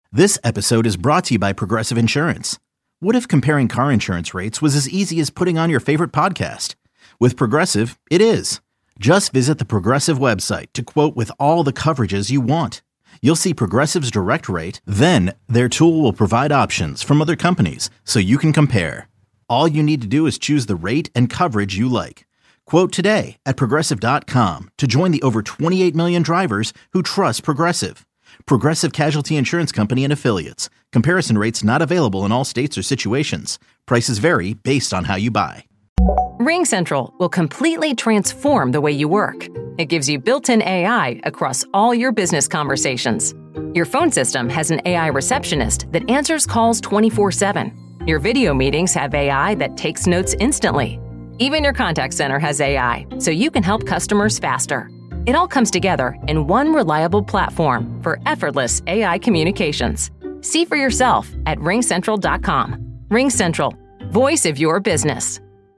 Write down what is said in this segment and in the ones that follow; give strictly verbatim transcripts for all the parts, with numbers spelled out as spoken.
This episode is brought to you by Progressive Insurance. What if comparing car insurance rates was as easy as putting on your favorite podcast? With Progressive, it is. Just visit the Progressive website to quote with all the coverages you want. You'll see Progressive's direct rate, then their tool will provide options from other companies so you can compare. All you need to do is choose the rate and coverage you like. Quote today at Progressive dot com to join the over twenty-eight million drivers who trust Progressive. Progressive Casualty Insurance Company and Affiliates. Comparison rates not available in all states or situations. Prices vary based on how you buy. RingCentral will completely transform the way you work. It gives you built-in A I across all your business conversations. Your phone system has an A I receptionist that answers calls twenty-four seven. Your video meetings have A I that takes notes instantly. Even your contact center has A I, so you can help customers faster. It all comes together in one reliable platform for effortless A I communications. See for yourself at ring central dot com. RingCentral, voice of your business.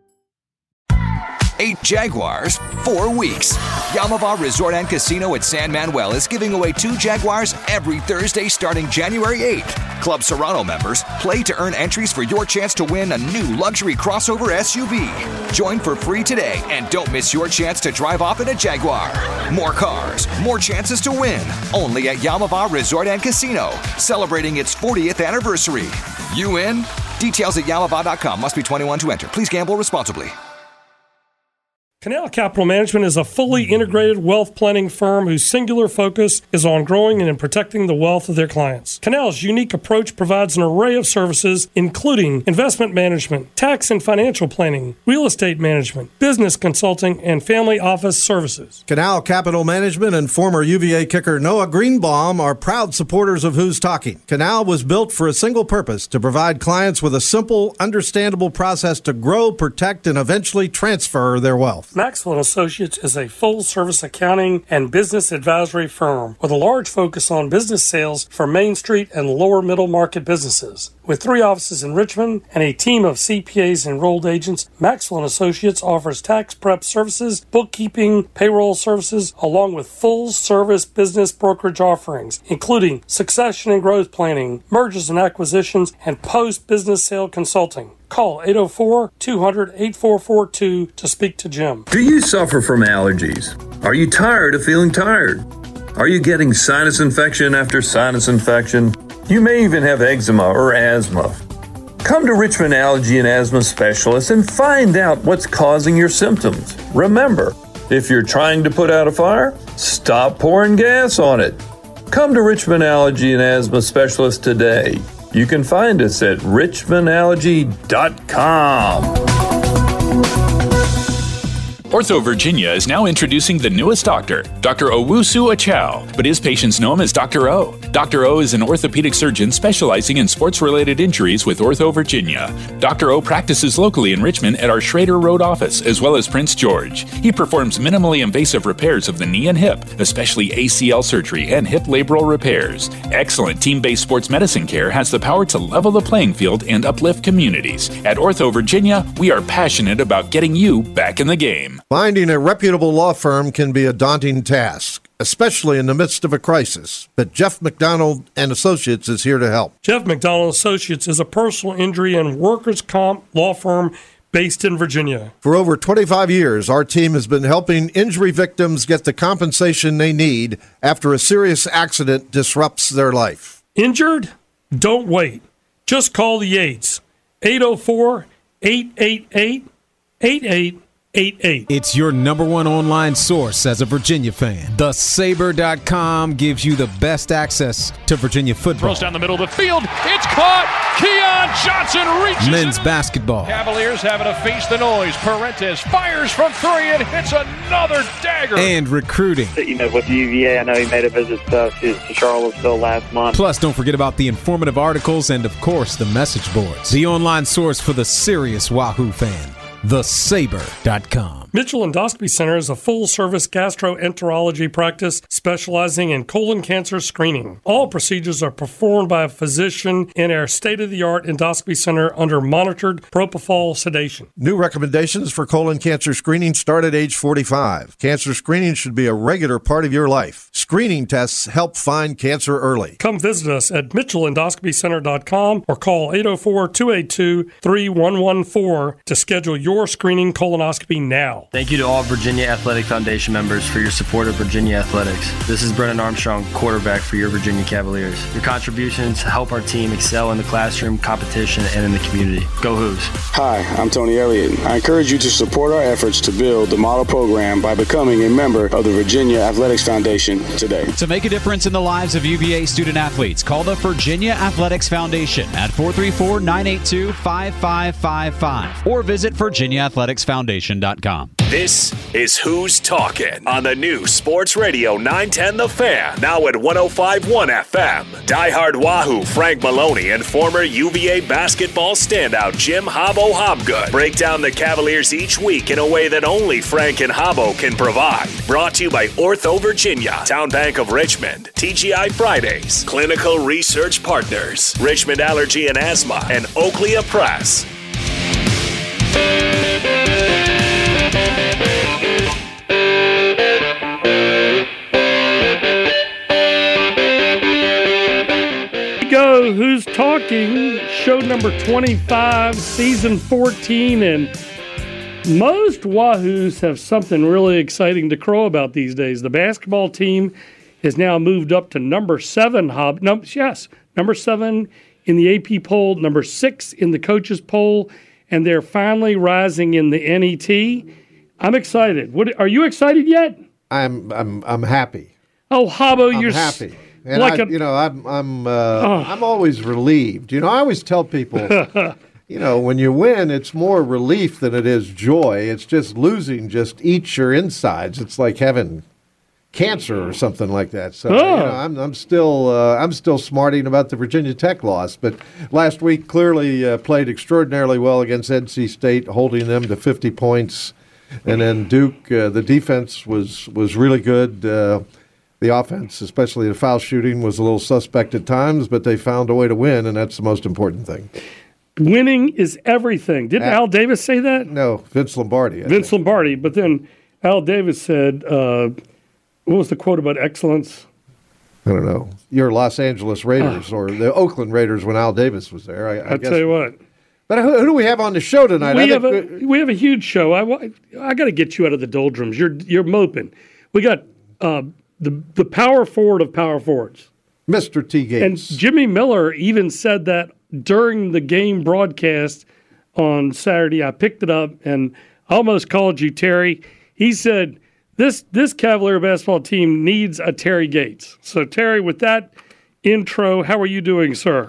Eight Jaguars, four weeks. Yamava Resort and Casino at San Manuel is giving away two Jaguars every Thursday starting January eighth. Club Serrano members play to earn entries for your chance to win a new luxury crossover S U V. Join for free today and don't miss your chance to drive off in a Jaguar. More cars, more chances to win. Only at Yamava Resort and Casino, celebrating its fortieth anniversary. You in? Details at yamava dot com. Must be twenty-one to enter. Please gamble responsibly. Canal Capital Management is a fully integrated wealth planning firm whose singular focus is on growing and protecting the wealth of their clients. Canal's unique approach provides an array of services, including investment management, tax and financial planning, real estate management, business consulting, and family office services. Canal Capital Management and former U V A kicker Noah Greenbaum are proud supporters of Who's Talking. Canal was built for a single purpose, to provide clients with a simple, understandable process to grow, protect, and eventually transfer their wealth. Maxwell and Associates is a full-service accounting and business advisory firm with a large focus on business sales for Main Street and lower middle market businesses. With three offices in Richmond and a team of C P As and enrolled agents, Maxwell and Associates offers tax prep services, bookkeeping, payroll services, along with full-service business brokerage offerings, including succession and growth planning, mergers and acquisitions, and post-business sale consulting. Call eight oh four, two hundred, eight four four two to speak to Jim. Do you suffer from allergies? Are you tired of feeling tired? Are you getting sinus infection after sinus infection? You may even have eczema or asthma. Come to Richmond Allergy and Asthma Specialists and find out what's causing your symptoms. Remember, if you're trying to put out a fire, stop pouring gas on it. Come to Richmond Allergy and Asthma Specialists today. You can find us at richmond allergy dot com. Ortho Virginia is now introducing the newest doctor, Doctor Owusu Achow, but his patients know him as Doctor O. Doctor O is an orthopedic surgeon specializing in sports-related injuries with Ortho Virginia. Doctor O practices locally in Richmond at our Schrader Road office, as well as Prince George. He performs minimally invasive repairs of the knee and hip, especially A C L surgery and hip labral repairs. Excellent team-based sports medicine care has the power to level the playing field and uplift communities. At Ortho Virginia, we are passionate about getting you back in the game. Finding a reputable law firm can be a daunting task, especially in the midst of a crisis. But Jeff McDonald and Associates is here to help. Jeff McDonald Associates is a personal injury and workers' comp law firm based in Virginia. For over twenty-five years, our team has been helping injury victims get the compensation they need after a serious accident disrupts their life. Injured? Don't wait. Just call the Yates. eight oh four, eight eight eight, eight eight eight eight. It's your number one online source as a Virginia fan. the saber dot com gives you the best access to Virginia football. Throws down the middle of the field. It's caught. Keon Johnson reaches men's it. basketball. Cavaliers having to face the noise. Parentes fires from three and hits another dagger. And recruiting. You know, with U V A, I know he made a visit uh, to, to Charlottesville last month. Plus, don't forget about the informative articles and, of course, the message boards. The online source for the serious Wahoo fan. the saber dot com. Mitchell Endoscopy Center is a full-service gastroenterology practice specializing in colon cancer screening. All procedures are performed by a physician in our state-of-the-art endoscopy center under monitored propofol sedation. New recommendations for colon cancer screening start at age forty-five. Cancer screening should be a regular part of your life. Screening tests help find cancer early. Come visit us at mitchell endoscopy center dot com or call eight oh four, two eight two, three one one four to schedule your screening colonoscopy now. Thank you to all Virginia Athletic Foundation members for your support of Virginia Athletics. This is Brennan Armstrong, quarterback for your Virginia Cavaliers. Your contributions help our team excel in the classroom, competition, and in the community. Go Hoos. Hi, I'm Tony Elliott. I encourage you to support our efforts to build the model program by becoming a member of the Virginia Athletics Foundation today. To make a difference in the lives of U V A student athletes, call the Virginia Athletics Foundation at four three four, nine eight two, five five five five or visit virginia athletics foundation dot com. This is Who's Talking on the new Sports Radio nine ten The Fan, now at one oh five point one F M. Diehard Wahoo Frank Maloney and former U V A basketball standout Jim Habbo Hobgood break down the Cavaliers each week in a way that only Frank and Habbo can provide. Brought to you by Ortho Virginia, Town Bank of Richmond, T G I Fridays, Clinical Research Partners, Richmond Allergy and Asthma, and Oakley Press. Go, Who's Talking, show number twenty-five, season fourteen, and most Wahoos have something really exciting to crow about these days. The basketball team has now moved up to number seven, Hob, no, yes, number seven in the A P poll, number six in the coaches poll, and they're finally rising in the N E T. I'm excited. What, are you excited yet? I'm I'm I'm happy. Oh, Habbo, I'm you're happy. And like I, a, you know, I'm I'm uh, oh. I'm always relieved. You know, I always tell people, you know, when you win, it's more relief than it is joy. It's just losing just eats your insides. It's like having cancer or something like that. So oh. you know, I'm I'm still uh, I'm still smarting about the Virginia Tech loss, but last week clearly uh, played extraordinarily well against N C State, holding them to fifty points, and then Duke. Uh, the defense was was really good. Uh, The offense, especially the foul shooting, was a little suspect at times, but they found a way to win, and that's the most important thing. Winning is everything. Didn't Al, Al Davis say that? No, Vince Lombardi. I Vince think. Lombardi. But then Al Davis said, uh, what was the quote about excellence? I don't know. Your Los Angeles Raiders uh, or the Oakland Raiders when Al Davis was there. I, I I'll guess. tell you what. But who, who do we have on the show tonight? We, I have, think a, we have a huge show. I, I got to get you out of the doldrums. You're, you're moping. We got... Uh, The the power forward of power forwards. Mister T. Gates. And Jimmy Miller even said that during the game broadcast on Saturday. I picked it up and almost called you, Terry. He said, this, this Cavalier basketball team needs a Terry Gates. So, Terry, with that intro, how are you doing, sir?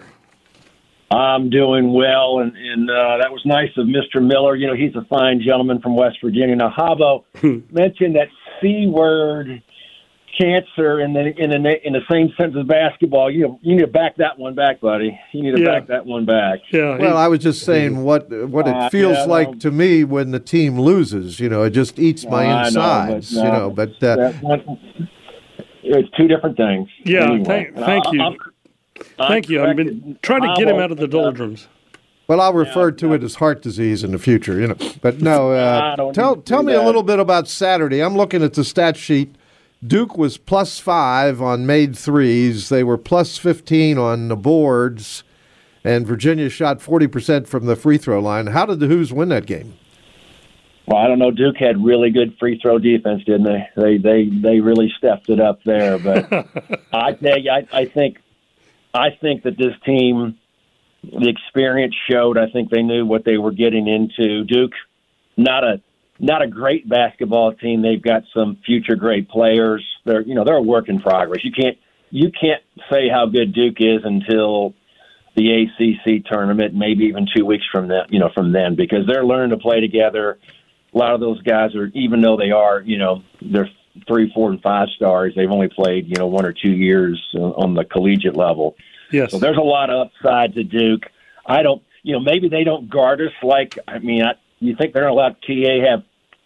I'm doing well, and, and uh, that was nice of Mister Miller. You know, he's a fine gentleman from West Virginia. Now, Habbo mentioned that C word, cancer, in the in the in the same sense as basketball. You know, you need to back that one back, buddy. You need to yeah. back that one back. Yeah. Well, I was just saying what what it feels uh, yeah, like no. to me when the team loses. You know, it just eats my uh, insides. Know, but, you know, but uh, one, it's two different things. Yeah. Anyway. Thank, thank you. I'm, I'm thank you. I've been trying to get him out of the doldrums. Well, I'll refer yeah, to yeah. it as heart disease in the future. You know, but no. Uh, tell tell me that. a little bit about Saturday. I'm looking at the stat sheet. Duke was plus five on made threes. They were plus fifteen on the boards, and Virginia shot forty percent from the free throw line. How did the Hoos win that game? Well, I don't know. Duke had really good free throw defense, didn't they? They they they really stepped it up there. But I tell you, I, I think I think that this team, the experience showed. I think they knew what they were getting into. Duke, not a Not a great basketball team. They've got some future great players. They're, you know, they're a work in progress. You can't, you can't say how good Duke is until the A C C tournament, maybe even two weeks from that, you know, from then, because they're learning to play together. A lot of those guys are, even though they are, you know, they're three, four, and five stars. They've only played, you know, one or two years on the collegiate level. Yes. So there's a lot of upside to Duke. I don't, you know, maybe they don't guard us like, I mean, I, you think they're going to let T A have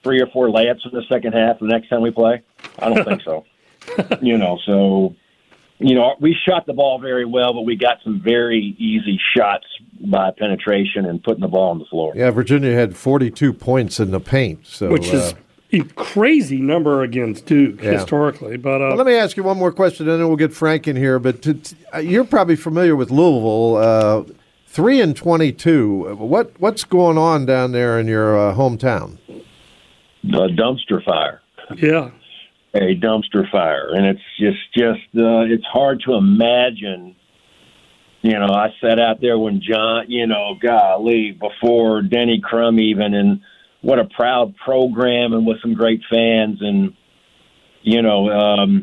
three or four layups in the second half the next time we play? I don't think so. You know, so, you know, we shot the ball very well, but we got some very easy shots by penetration and putting the ball on the floor. Yeah, Virginia had forty-two points in the paint. So, Which is uh, a crazy number against Duke Yeah. historically. But uh, well, let me ask you one more question, and then we'll get Frank in here. But to, to, uh, you're probably familiar with Louisville, uh, three and twenty-two. What what's going on down there in your uh, hometown? A dumpster fire. Yeah. A dumpster fire. And it's just, just uh, it's hard to imagine. You know, I sat out there when John, you know, golly, before Denny Crum even, and what a proud program and with some great fans. And, you know, um,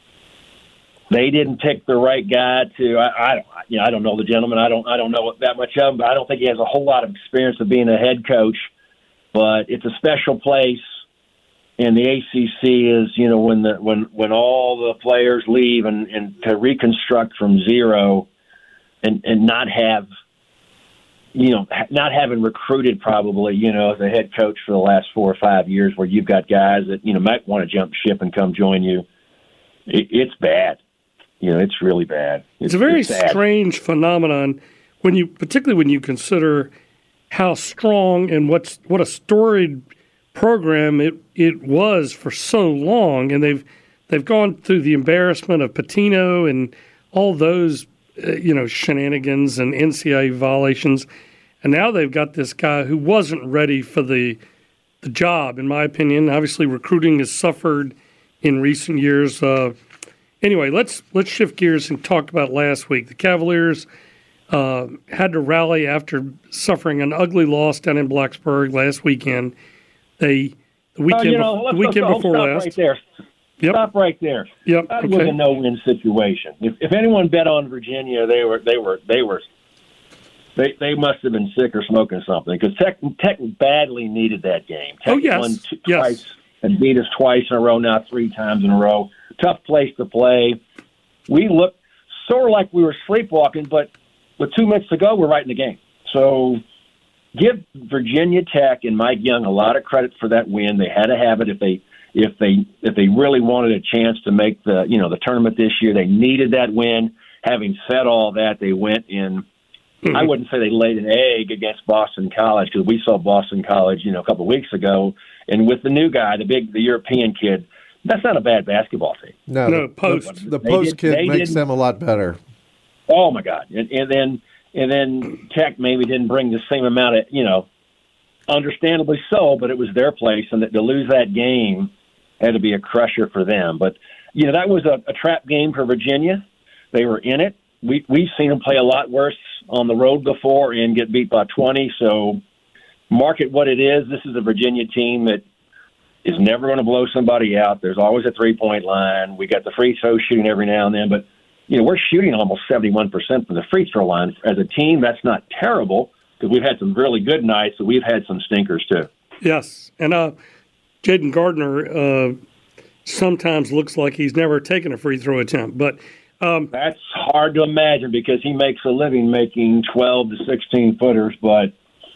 they didn't pick the right guy to, I, I don't, you know, I don't know the gentleman. I don't, I don't know that much of him, but I don't think he has a whole lot of experience of being a head coach. But it's a special place. And the A C C is, you know, when the when when all the players leave and, and to reconstruct from zero, and, and not have, you know, not having recruited probably, you know, as a head coach for the last four or five years, where you've got guys that you know might want to jump ship and come join you. It, it's bad, you know, it's really bad. It's, it's a very it's strange phenomenon when you, particularly when you consider how strong and what's what a storied program it it was for so long, and they've they've gone through the embarrassment of Pitino and all those uh, you know shenanigans and N C double A violations, and now they've got this guy who wasn't ready for the the job, in my opinion. Obviously, recruiting has suffered in recent years. Uh, anyway, let's let's shift gears and talk about last week. The Cavaliers uh, had to rally after suffering an ugly loss down in Blacksburg last weekend. They the weekend, uh, you know, the weekend let's, before stop last. Right there. Yep. Stop right there. Yep. That okay. was a no-win situation. If, if anyone bet on Virginia, they were they were they were they they must have been sick or smoking something, because Tech Tech badly needed that game. Tech oh yes, won two, yes. twice and beat us twice in a row. Now three times in a row. Tough place to play. We looked sort of like we were sleepwalking, but with two minutes to go, we're right in the game. So. Give Virginia Tech and Mike Young a lot of credit for that win. They had to have it if they if they if they really wanted a chance to make the you know the tournament this year. They needed that win. Having said all that, they went in. Mm-hmm. I wouldn't say they laid an egg against Boston College, because we saw Boston College you know a couple of weeks ago, and with the new guy, the big the European kid, that's not a bad basketball team. No, no the, post the, the post did, kid makes them a lot better. Oh my God! And, and then. And then Tech maybe didn't bring the same amount of, you know, understandably so, but it was their place, and that to lose that game had to be a crusher for them. But, you know, that was a, a trap game for Virginia. They were in it. We, we've seen them play a lot worse on the road before and get beat by twenty, so mark it what it is. This is a Virginia team that is never going to blow somebody out. There's always a three-point line. We got the free throw shooting every now and then, but you know, we're shooting almost seventy-one percent from the free throw line. As a team, that's not terrible, because we've had some really good nights, but we've had some stinkers too. Yes, and uh, Jaden Gardner uh, sometimes looks like he's never taken a free throw attempt. But um, that's hard to imagine, because he makes a living making twelve to sixteen footers. But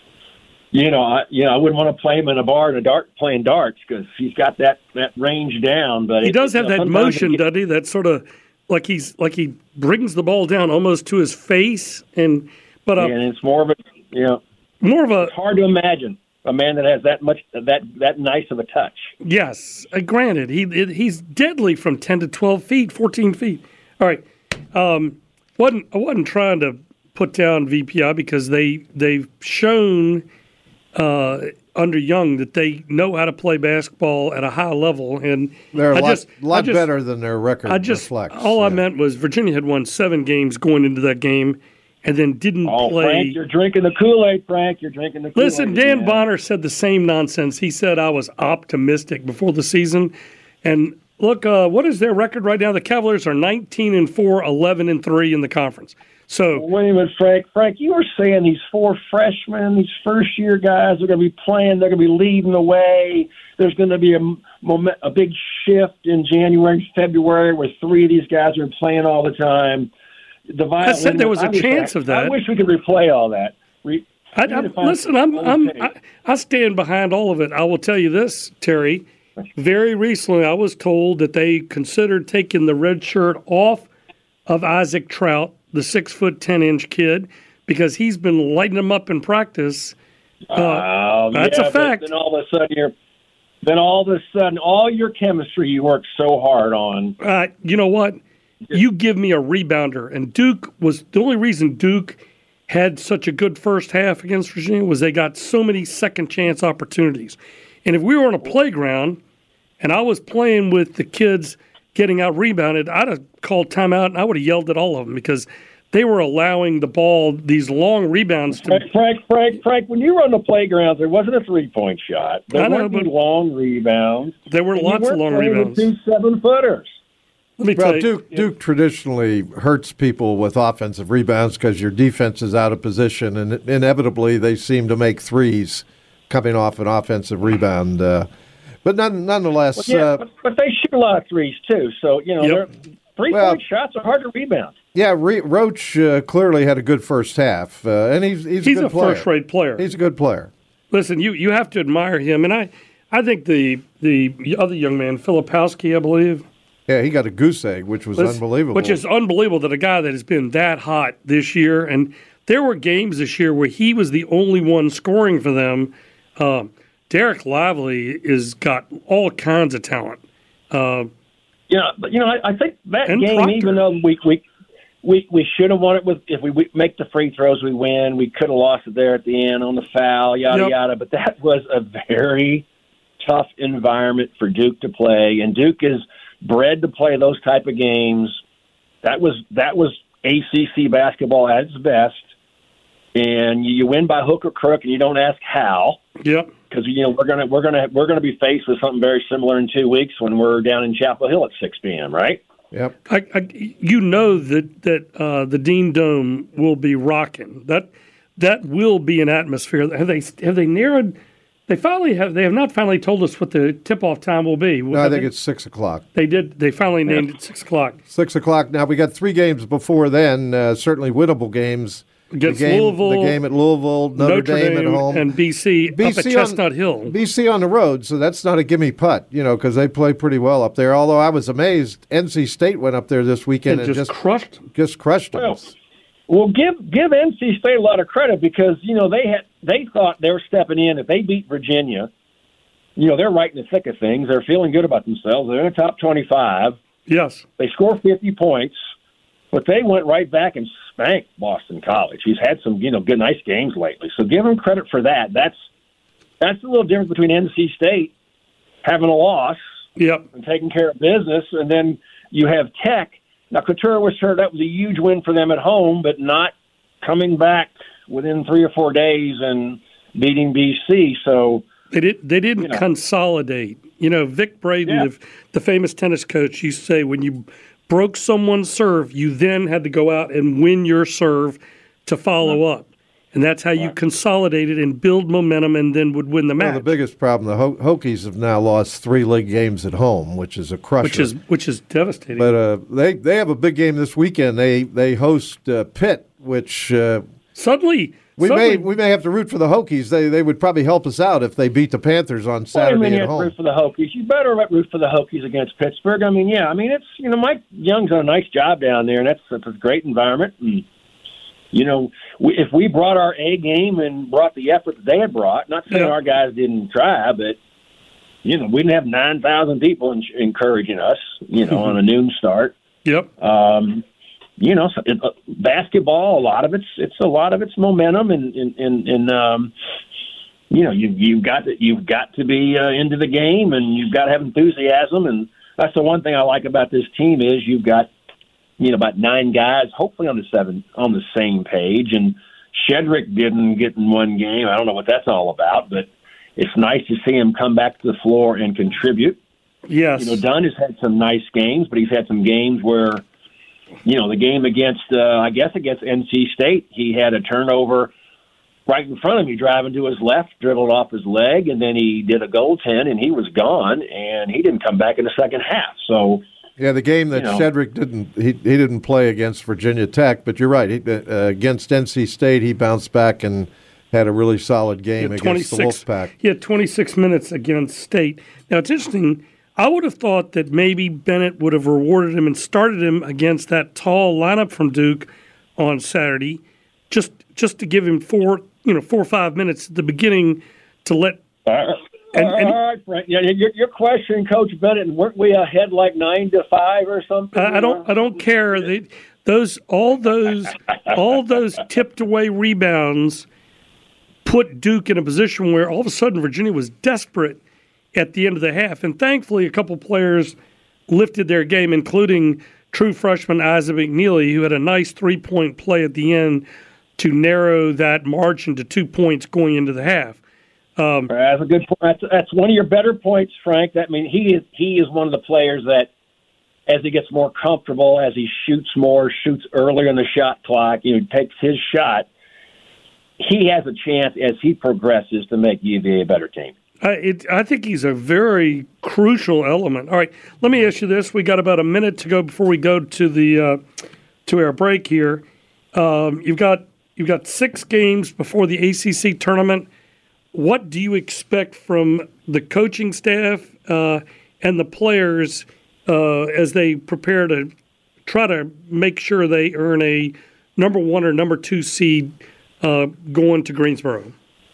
you know, I, you know, I wouldn't want to play him in a bar in a dart playing darts, because he's got that, that range down. But he it, does have you know, that motion, he gets, doesn't he? That sort of. Like he's like he brings the ball down almost to his face, and but uh, and it's more of a you know more of a it's hard to imagine a man that has that much that that nice of a touch. Yes, uh, granted, he it, he's deadly from ten to twelve feet, fourteen feet. All right, um, wasn't I wasn't trying to put down V P I, because they they've shown uh, under Young that they know how to play basketball at a high level, and they're a I lot, just, lot just, better than their record I just, reflects. All yeah. I meant was Virginia had won seven games going into that game, and then didn't oh, play. Frank, you're drinking the Kool-Aid, Frank. You're drinking the Kool-Aid. Listen, Dan man. Bonner said the same nonsense. He said I was optimistic before the season, and look, uh, what is their record right now? The Cavaliers are nineteen and four, eleven and three in the conference. So well, wait a minute, Frank. Frank, you were saying these four freshmen, these first-year guys, are going to be playing. They're going to be leading the way. There's going to be a moment, a big shift in January, February, where three of these guys are playing all the time. The I said there was a I chance I, of that. I wish we could replay all that. Re, I, I, listen, I'm, I'm, I, I stand behind all of it. I will tell you this, Terry. Very recently, I was told that they considered taking the red shirt off of Isaac Trout, the six foot ten inch kid, because he's been lighting them up in practice. Uh, uh, that's yeah, a fact. Then all of a sudden, you're, then all of a sudden, all your chemistry you worked so hard on. Uh, you know what? You give me a rebounder, and Duke was the only reason Duke had such a good first half against Virginia was they got so many second chance opportunities. And if we were on a playground and I was playing with the kids getting out rebounded, I'd have called timeout and I would have yelled at all of them because they were allowing the ball, these long rebounds. To... Frank, Frank, Frank, Frank, when you were on the playgrounds, there wasn't a three-point shot. There I know, weren't but any long rebounds. There were lots of long rebounds. Two seven-footers. Let me well, tell you, Duke, Duke traditionally hurts people with offensive rebounds because your defense is out of position, and inevitably they seem to make threes coming off an offensive rebound. Uh, but none, nonetheless, well, yeah, uh, but, but they shoot a lot of threes too. So you know, yep. three-point well, shots are hard to rebound. Yeah, Re- Roach uh, clearly had a good first half, uh, and he's he's, he's a, good a player. first-rate player. He's a good player. Listen, you, you have to admire him, and I, I think the the other young man, Filipowski, I believe. Yeah, he got a goose egg, which was That's, unbelievable. Which is unbelievable that a guy that has been that hot this year, and there were games this year where he was the only one scoring for them. Uh, Derek Lively has got all kinds of talent. Uh, yeah, but you know, I, I think that game, Proctor. even though we we we, we should have won it with if we, we make the free throws, we win. We could have lost it there at the end on the foul, yada yep. yada. But that was a very tough environment for Duke to play, and Duke is bred to play those type of games. That was that was A C C basketball at its best, and you, you win by hook or crook, and you don't ask how. Yep. Because you know we're gonna we're gonna we're gonna be faced with something very similar in two weeks when we're down in Chapel Hill at six p.m. Right? Yep. I, I, you know that that uh, the Dean Dome will be rocking. That that will be an atmosphere. Have they have they narrowed? They finally have. They have not finally told us what the tip-off time will be. No, I think they, it's six o'clock. They did. They finally named it six o'clock. Six o'clock. Now we got three games before then. Uh, certainly winnable games. Against the game, Louisville, the game at Louisville, Notre, Notre Dame, Dame at home, and B C, B C up at Chestnut on, Hill. B C on the road, so that's not a gimme putt, you know, because they play pretty well up there. Although I was amazed, N C State went up there this weekend and, and just, just crushed them. Just crushed them. Well, well, give give N C State a lot of credit because you know they had they thought they were stepping in. If they beat Virginia, you know they're right in the thick of things. They're feeling good about themselves. They're in the top twenty-five. Yes, they score fifty points. But they went right back and spanked Boston College. He's had some, you know, good, nice games lately. So give him credit for that. That's that's a little difference between N C State having a loss yep. and taking care of business, and then you have Tech. Now, Couture was hurt. That was a huge win for them at home, but not coming back within three or four days and beating B C. So they did. They didn't you know. consolidate. You know, Vic Braden, Yeah. the, the famous tennis coach, used to say when you broke someone's serve, you then had to go out and win your serve to follow up. And that's how you consolidated and build momentum and then would win the match. Well, the biggest problem, the Ho- Hokies have now lost three league games at home, which is a crusher. Which is which is devastating. But uh, they, they have a big game this weekend. They they host uh, Pitt, which uh, suddenly we suddenly, may we may have to root for the Hokies. They they would probably help us out if they beat the Panthers on Saturday well, I mean, at you home. root for the Hokies. You better root for the Hokies against Pittsburgh. I mean, yeah. I mean, it's you know Mike Young's done a nice job down there, and that's, that's a great environment. And, you know, we, if we brought our A game and brought the effort that they had brought, not saying yeah. our guys didn't try, but you know, we didn't have nine thousand people in, encouraging us. You know, on a noon start. Yep. Um, you know, so it, uh, basketball. A lot of it's it's a lot of it's momentum, and and and, and um, you know, you you've got to you've got to be uh, into the game, and you've got to have enthusiasm, and that's the one thing I like about this team is you've got you know about nine guys, hopefully on the seven on the same page, and Shedrick didn't get in one game. I don't know what that's all about, but it's nice to see him come back to the floor and contribute. Yes, you know, Dunn has had some nice games, but he's had some games where. You know, the game against, uh, I guess, against N C State, he had a turnover right in front of me, driving to his left, dribbled off his leg, and then he did a goaltend, and he was gone, and he didn't come back in the second half. So, yeah, the game that you know, Shedrick didn't he he didn't play against Virginia Tech, but you're right. He, uh, against N C State, he bounced back and had a really solid game against the Wolfpack. He had twenty-six minutes against State. Now, it's interesting. I would have thought that maybe Bennett would have rewarded him and started him against that tall lineup from Duke on Saturday, just just to give him four, you know, four or five minutes at the beginning to let. Uh, and, and, all right, Frank. Yeah, you're, you're questioning Coach Bennett, and weren't we ahead like nine to five or something? I, I don't. I don't care. They, those all those all those tipped away rebounds put Duke in a position where all of a sudden Virginia was desperate at the end of the half, and thankfully a couple players lifted their game, including true freshman Isaac McNeely, who had a nice three-point play at the end to narrow that margin to two points going into the half. Um, that's a good point. That's, that's one of your better points, Frank. That I mean, he is he is one of the players that, as he gets more comfortable, as he shoots more, shoots earlier in the shot clock, you know, takes his shot, he has a chance as he progresses to make U V A a better team. I, it, I think he's a very crucial element. All right, let me ask you this: we got about a minute to go before we go to the uh, to our break here. Um, you've got you've got six games before the A C C tournament. What do you expect from the coaching staff uh, and the players uh, as they prepare to try to make sure they earn a number one or number two seed uh, going to Greensboro?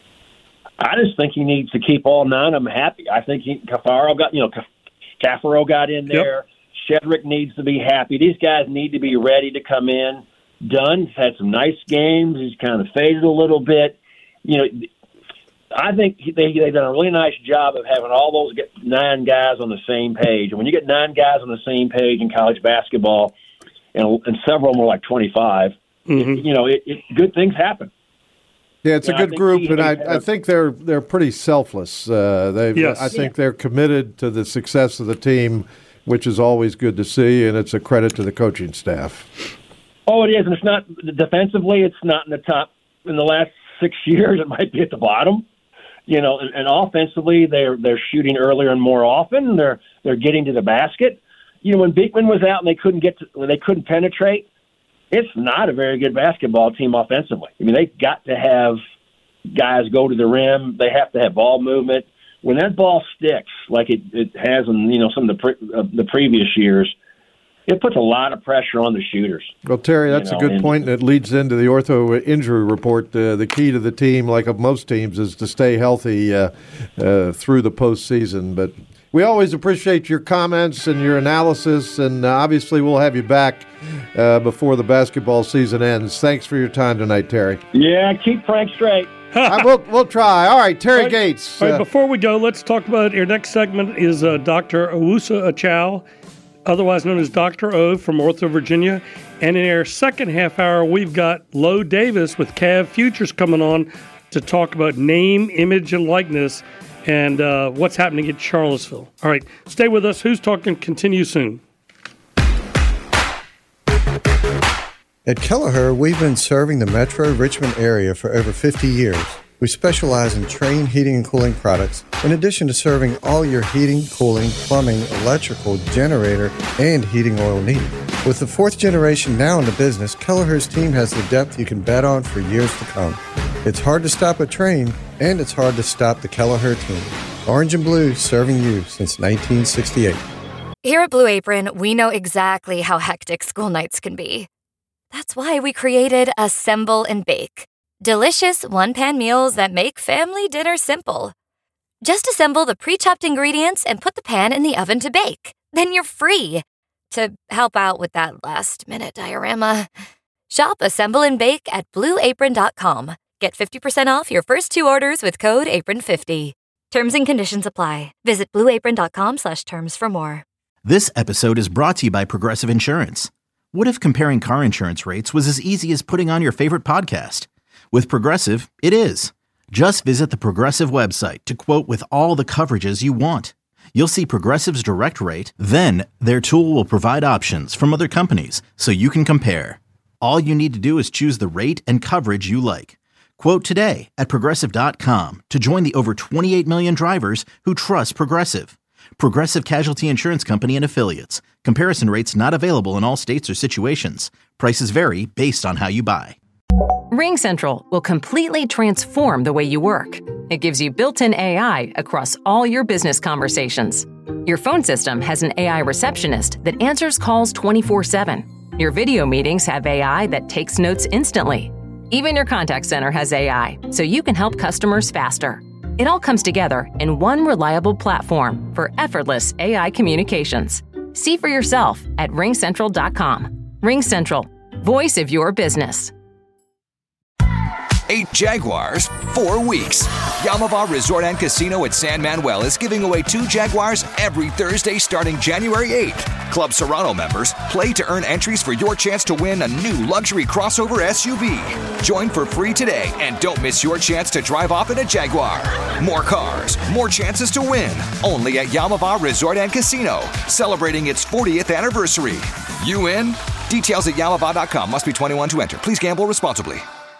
I just think he needs to keep all nine of them happy. I think he, Cafaro got, you know, Cafaro got in there. Yep. Shedrick needs to be happy. These guys need to be ready to come in. Dunn's had some nice games. He's kind of faded a little bit. You know, I think they, they've done a really nice job of having all those nine guys on the same page. And when you get nine guys on the same page in college basketball, and, and several of them were like twenty-five, mm-hmm. you know, it, it, good things happen. Yeah, it's a good group, and I, I think they're they're pretty selfless. Uh, they, yes. I think they're committed to the success of the team, which is always good to see, and it's a credit to the coaching staff. Oh, it is, and it's not defensively. It's not in the top in the last six years. It might be at the bottom, you know. And, and offensively, they're they're shooting earlier and more often. They're they're getting to the basket. You know, when Beekman was out and they couldn't get to, when they couldn't penetrate. It's not a very good basketball team offensively. I mean, they've got to have guys go to the rim. They have to have ball movement. When that ball sticks, like it, it has in you know some of the pre, uh, the previous years, it puts a lot of pressure on the shooters. Well, Terry, that's you know, a good and, point, and it leads into the ortho injury report. Uh, the key to the team, like of most teams, is to stay healthy uh, uh, through the postseason. But we always appreciate your comments and your analysis, and uh, obviously we'll have you back uh, before the basketball season ends. Thanks for your time tonight, Terry. Yeah, keep Frank straight. I will, we'll try. All right, Terry all right, Gates. All right, uh, before we go, let's talk about our next segment is uh, Doctor Owusu Achow, otherwise known as Doctor O from Ortho, Virginia. And in our second half hour, we've got Lo Davis with Cav Futures coming on to talk about name, image, and likeness and uh, what's happening at Charlottesville. All right, stay with us. Who's Talking? Continue soon. At Kelleher, we've been serving the metro Richmond area for over fifty years. We specialize in Trane heating and cooling products, in addition to serving all your heating, cooling, plumbing, electrical, generator, and heating oil needs. With the fourth generation now in the business, Kelleher's team has the depth you can bet on for years to come. It's hard to stop a Trane, and it's hard to stop the Kelleher team. Orange and blue serving you since nineteen sixty-eight. Here at Blue Apron, we know exactly how hectic school nights can be. That's why we created Assemble and Bake. Delicious one-pan meals that make family dinner simple. Just assemble the pre-chopped ingredients and put the pan in the oven to bake. Then you're free to help out with that last-minute diorama. Shop Assemble and Bake at blue apron dot com. Get fifty percent off your first two orders with code apron fifty. Terms and conditions apply. Visit blue apron dot com slash terms for more. This episode is brought to you by Progressive Insurance. What if comparing car insurance rates was as easy as putting on your favorite podcast? With Progressive, it is. Just visit the Progressive website to quote with all the coverages you want. You'll see Progressive's direct rate, then their tool will provide options from other companies so you can compare. All you need to do is choose the rate and coverage you like. Quote today at progressive dot com to join the over twenty-eight million drivers who trust Progressive. Progressive Casualty Insurance Company and Affiliates. Comparison rates not available in all states or situations. Prices vary based on how you buy. RingCentral will completely transform the way you work. It gives you built-in A I across all your business conversations. Your phone system has an A I receptionist that answers calls twenty-four seven. Your video meetings have A I that takes notes instantly. Even your contact center has A I, so you can help customers faster. It all comes together in one reliable platform for effortless A I communications. See for yourself at ring central dot com. RingCentral, voice of your business. Eight Jaguars, four weeks. Yamava Resort and Casino at San Manuel is giving away two Jaguars every Thursday starting January eighth. Club Serrano members play to earn entries for your chance to win a new luxury crossover S U V. Join for free today and don't miss your chance to drive off in a Jaguar. More cars, more chances to win. Only at Yamava Resort and Casino, celebrating its fortieth anniversary. You in? Details at yamava dot com. Must be twenty-one to enter. Please gamble responsibly.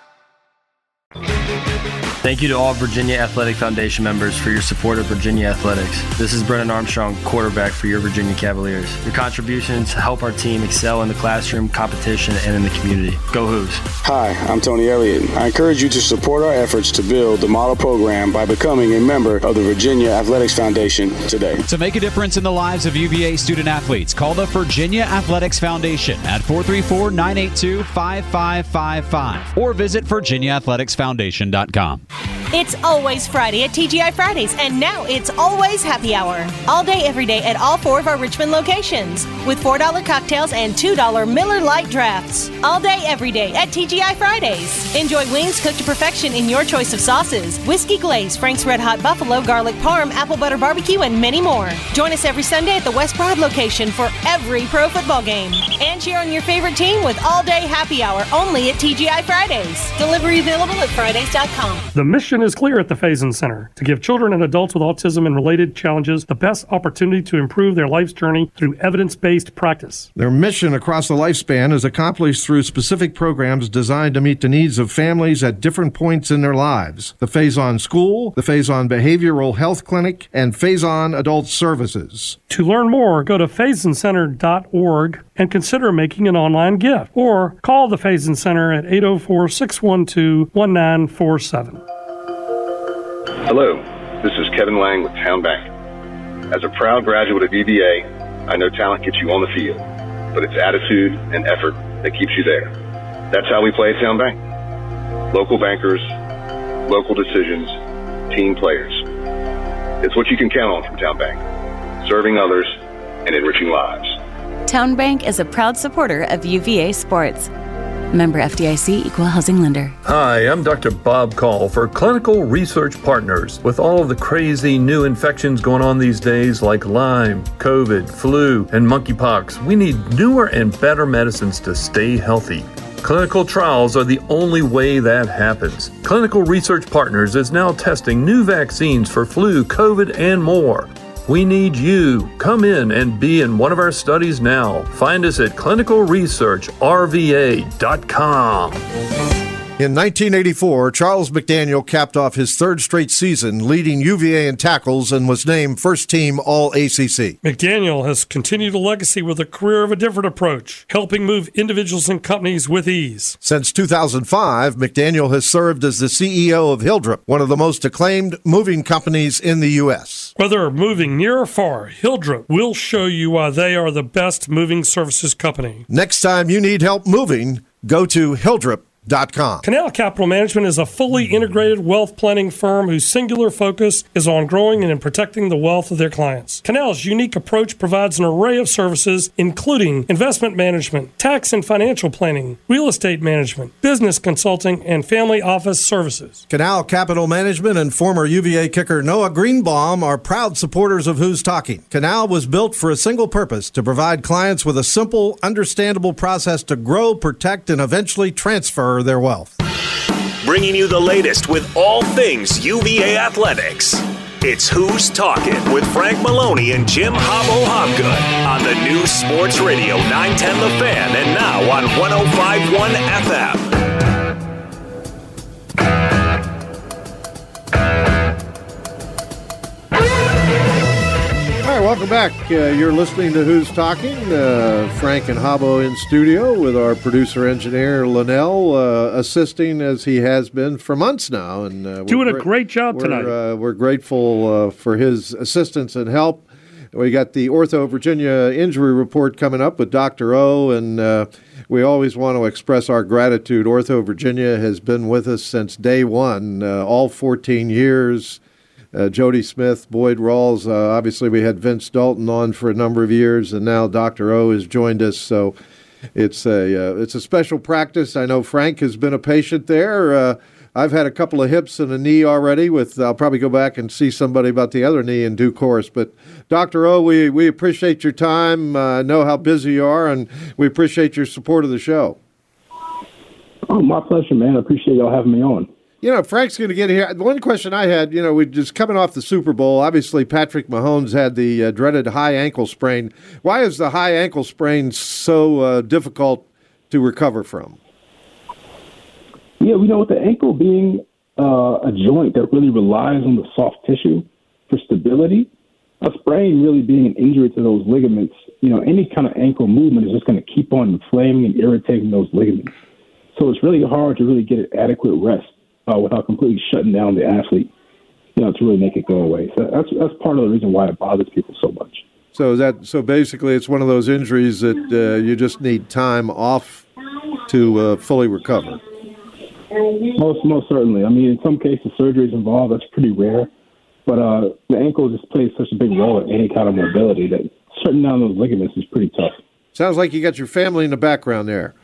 Thank you to all Virginia Athletic Foundation members for your support of Virginia Athletics. This is Brennan Armstrong, quarterback for your Virginia Cavaliers. Your contributions help our team excel in the classroom, competition, and in the community. Go Hoos. Hi, I'm Tony Elliott. I encourage you to support our efforts to build the model program by becoming a member of the Virginia Athletics Foundation today. To make a difference in the lives of U V A student athletes, call the Virginia Athletics Foundation at four three four, nine eight two, five five five five or visit virginia athletics foundation dot com. It's always Friday at T G I Fridays, and now it's always happy hour. All day, every day at all four of our Richmond locations. With four dollar cocktails and two dollar Miller Lite drafts. All day, every day at T G I Fridays. Enjoy wings cooked to perfection in your choice of sauces. Whiskey glaze, Frank's Red Hot Buffalo, garlic parm, apple butter barbecue, and many more. Join us every Sunday at the West Broad location for every pro football game. And cheer on your favorite team with all day happy hour only at T G I Fridays. Delivery available at Fridays dot com. The mission is clear at the Faison Center to give children and adults with autism and related challenges the best opportunity to improve their life's journey through evidence-based practice. Their mission across the lifespan is accomplished through specific programs designed to meet the needs of families at different points in their lives. The Faison School, the Faison Behavioral Health Clinic, and Faison Adult Services. To learn more, go to faison center dot org and consider making an online gift, or call the Faison Center at eight oh four, six one two, one nine four seven. Hello, this is Kevin Lang with Town Bank. As a proud graduate of U V A, I know talent gets you on the field, but it's attitude and effort that keeps you there. That's how we play at Town Bank. Local bankers, local decisions, team players. It's what you can count on from Town Bank, serving others and enriching lives. Town Bank is a proud supporter of U V A sports. Member F D I C, Equal Housing Lender. Hi, I'm Doctor Bob Call for Clinical Research Partners. With all of the crazy new infections going on these days like Lyme, COVID, flu, and monkeypox, we need newer and better medicines to stay healthy. Clinical trials are the only way that happens. Clinical Research Partners is now testing new vaccines for flu, COVID, and more. We need you. Come in and be in one of our studies now. Find us at clinical research r v a dot com. In nineteen eighty-four, Charles McDaniel capped off his third straight season leading U V A in tackles and was named first team All A C C. McDaniel has continued a legacy with a career of a different approach, helping move individuals and companies with ease. Since two thousand five, McDaniel has served as the C E O of Hildrep, one of the most acclaimed moving companies in the U S. Whether moving near or far, Hildrep will show you why they are the best moving services company. Next time you need help moving, go to Hildrep dot com. Canal Capital Management is a fully integrated wealth planning firm whose singular focus is on growing and in protecting the wealth of their clients. Canal's unique approach provides an array of services, including investment management, tax and financial planning, real estate management, business consulting, and family office services. Canal Capital Management and former U V A kicker Noah Greenbaum are proud supporters of Who's Talking. Canal was built for a single purpose: to provide clients with a simple, understandable process to grow, protect, and eventually transfer their wealth. Bringing you the latest with all things U V A athletics. It's Who's Talking with Frank Maloney and Jim Hobbo Hobgood on the new Sports Radio nine ten The Fan and now on one oh five point one F M. All right, Welcome back. Uh, you're listening to Who's Talking. Uh, Frank and Habbo in studio with our producer-engineer, Linnell, uh, assisting as he has been for months now. and uh, Doing gra- a great job we're, tonight. Uh, we're grateful uh, for his assistance and help. We got the Ortho Virginia injury report coming up with Doctor O, and uh, we always want to express our gratitude. Ortho Virginia has been with us since day one, uh, all fourteen years. Uh, Jody Smith, Boyd Rawls, uh, obviously we had Vince Dalton on for a number of years, and now Doctor O has joined us, so it's a uh, it's a special practice. I know Frank has been a patient there. Uh, I've had a couple of hips and a knee already. With I'll probably go back and see somebody about the other knee in due course. But Doctor O, we, we appreciate your time. I uh, know how busy you are, and we appreciate your support of the show. Oh, my pleasure, man. I appreciate y'all having me on. You know, Frank's going to get here. One question I had, you know, we just coming off the Super Bowl. Obviously, Patrick Mahomes had the uh, dreaded high ankle sprain. Why is the high ankle sprain so uh, difficult to recover from? Yeah, we know with the ankle being uh, a joint that really relies on the soft tissue for stability, a sprain really being an injury to those ligaments, you know, any kind of ankle movement is just going to keep on inflaming and irritating those ligaments. So it's really hard to really get an adequate rest uh, without completely shutting down the athlete, you know, to really make it go away. So that's that's part of the reason why it bothers people so much. So is that so basically it's one of those injuries that uh, you just need time off to uh, fully recover. Most most certainly. I mean, in some cases, surgery is involved. That's pretty rare. But uh, the ankle just plays such a big role in any kind of mobility that shutting down those ligaments is pretty tough. Sounds like you got your family in the background there.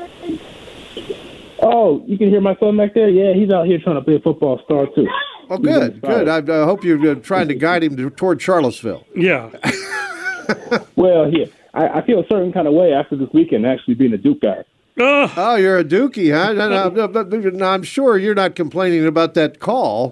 Oh, you can hear my son back there? Yeah, he's out here trying to be a football star, too. Oh, good, good. I uh, hope you're uh, trying to guide him to, toward Charlottesville. Yeah. Well, yeah, I, I feel a certain kind of way after this weekend actually being a Duke guy. Oh, oh you're a Dookie, huh? No, no, no, but, but, no, I'm sure you're not complaining about that call.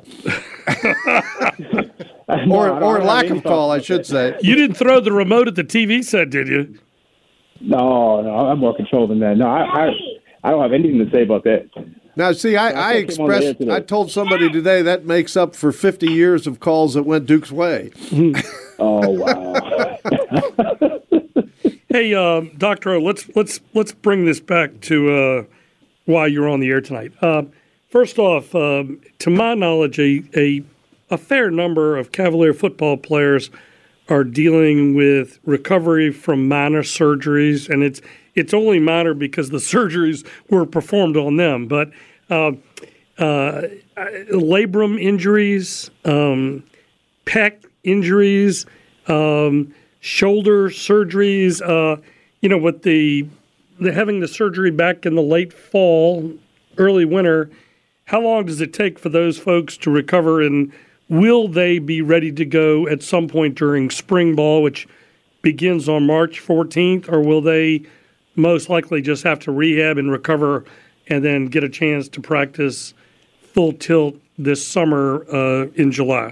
no, or or lack of call, I should say. You didn't throw the remote at the T V set, did you? No, no, I'm more controlled than that. No, I, I, I don't have anything to say about that. Now, see, I, I expressed, I told somebody today that makes up for fifty years of calls that went Duke's way. Oh, wow. Hey, um, Doctor O, let's let's let's bring this back to uh, why you're on the air tonight. Uh, first off, um, to my knowledge, a, a a fair number of Cavalier football players are dealing with recovery from minor surgeries, and it's it's only minor because the surgeries were performed on them. But uh, uh, labrum injuries, um, pec injuries. Um, shoulder surgeries, uh, you know, with the, the having the surgery back in the late fall, early winter, how long does it take for those folks to recover, and will they be ready to go at some point during spring ball, which begins on March fourteenth, or will they most likely just have to rehab and recover and then get a chance to practice full tilt this summer uh, in July?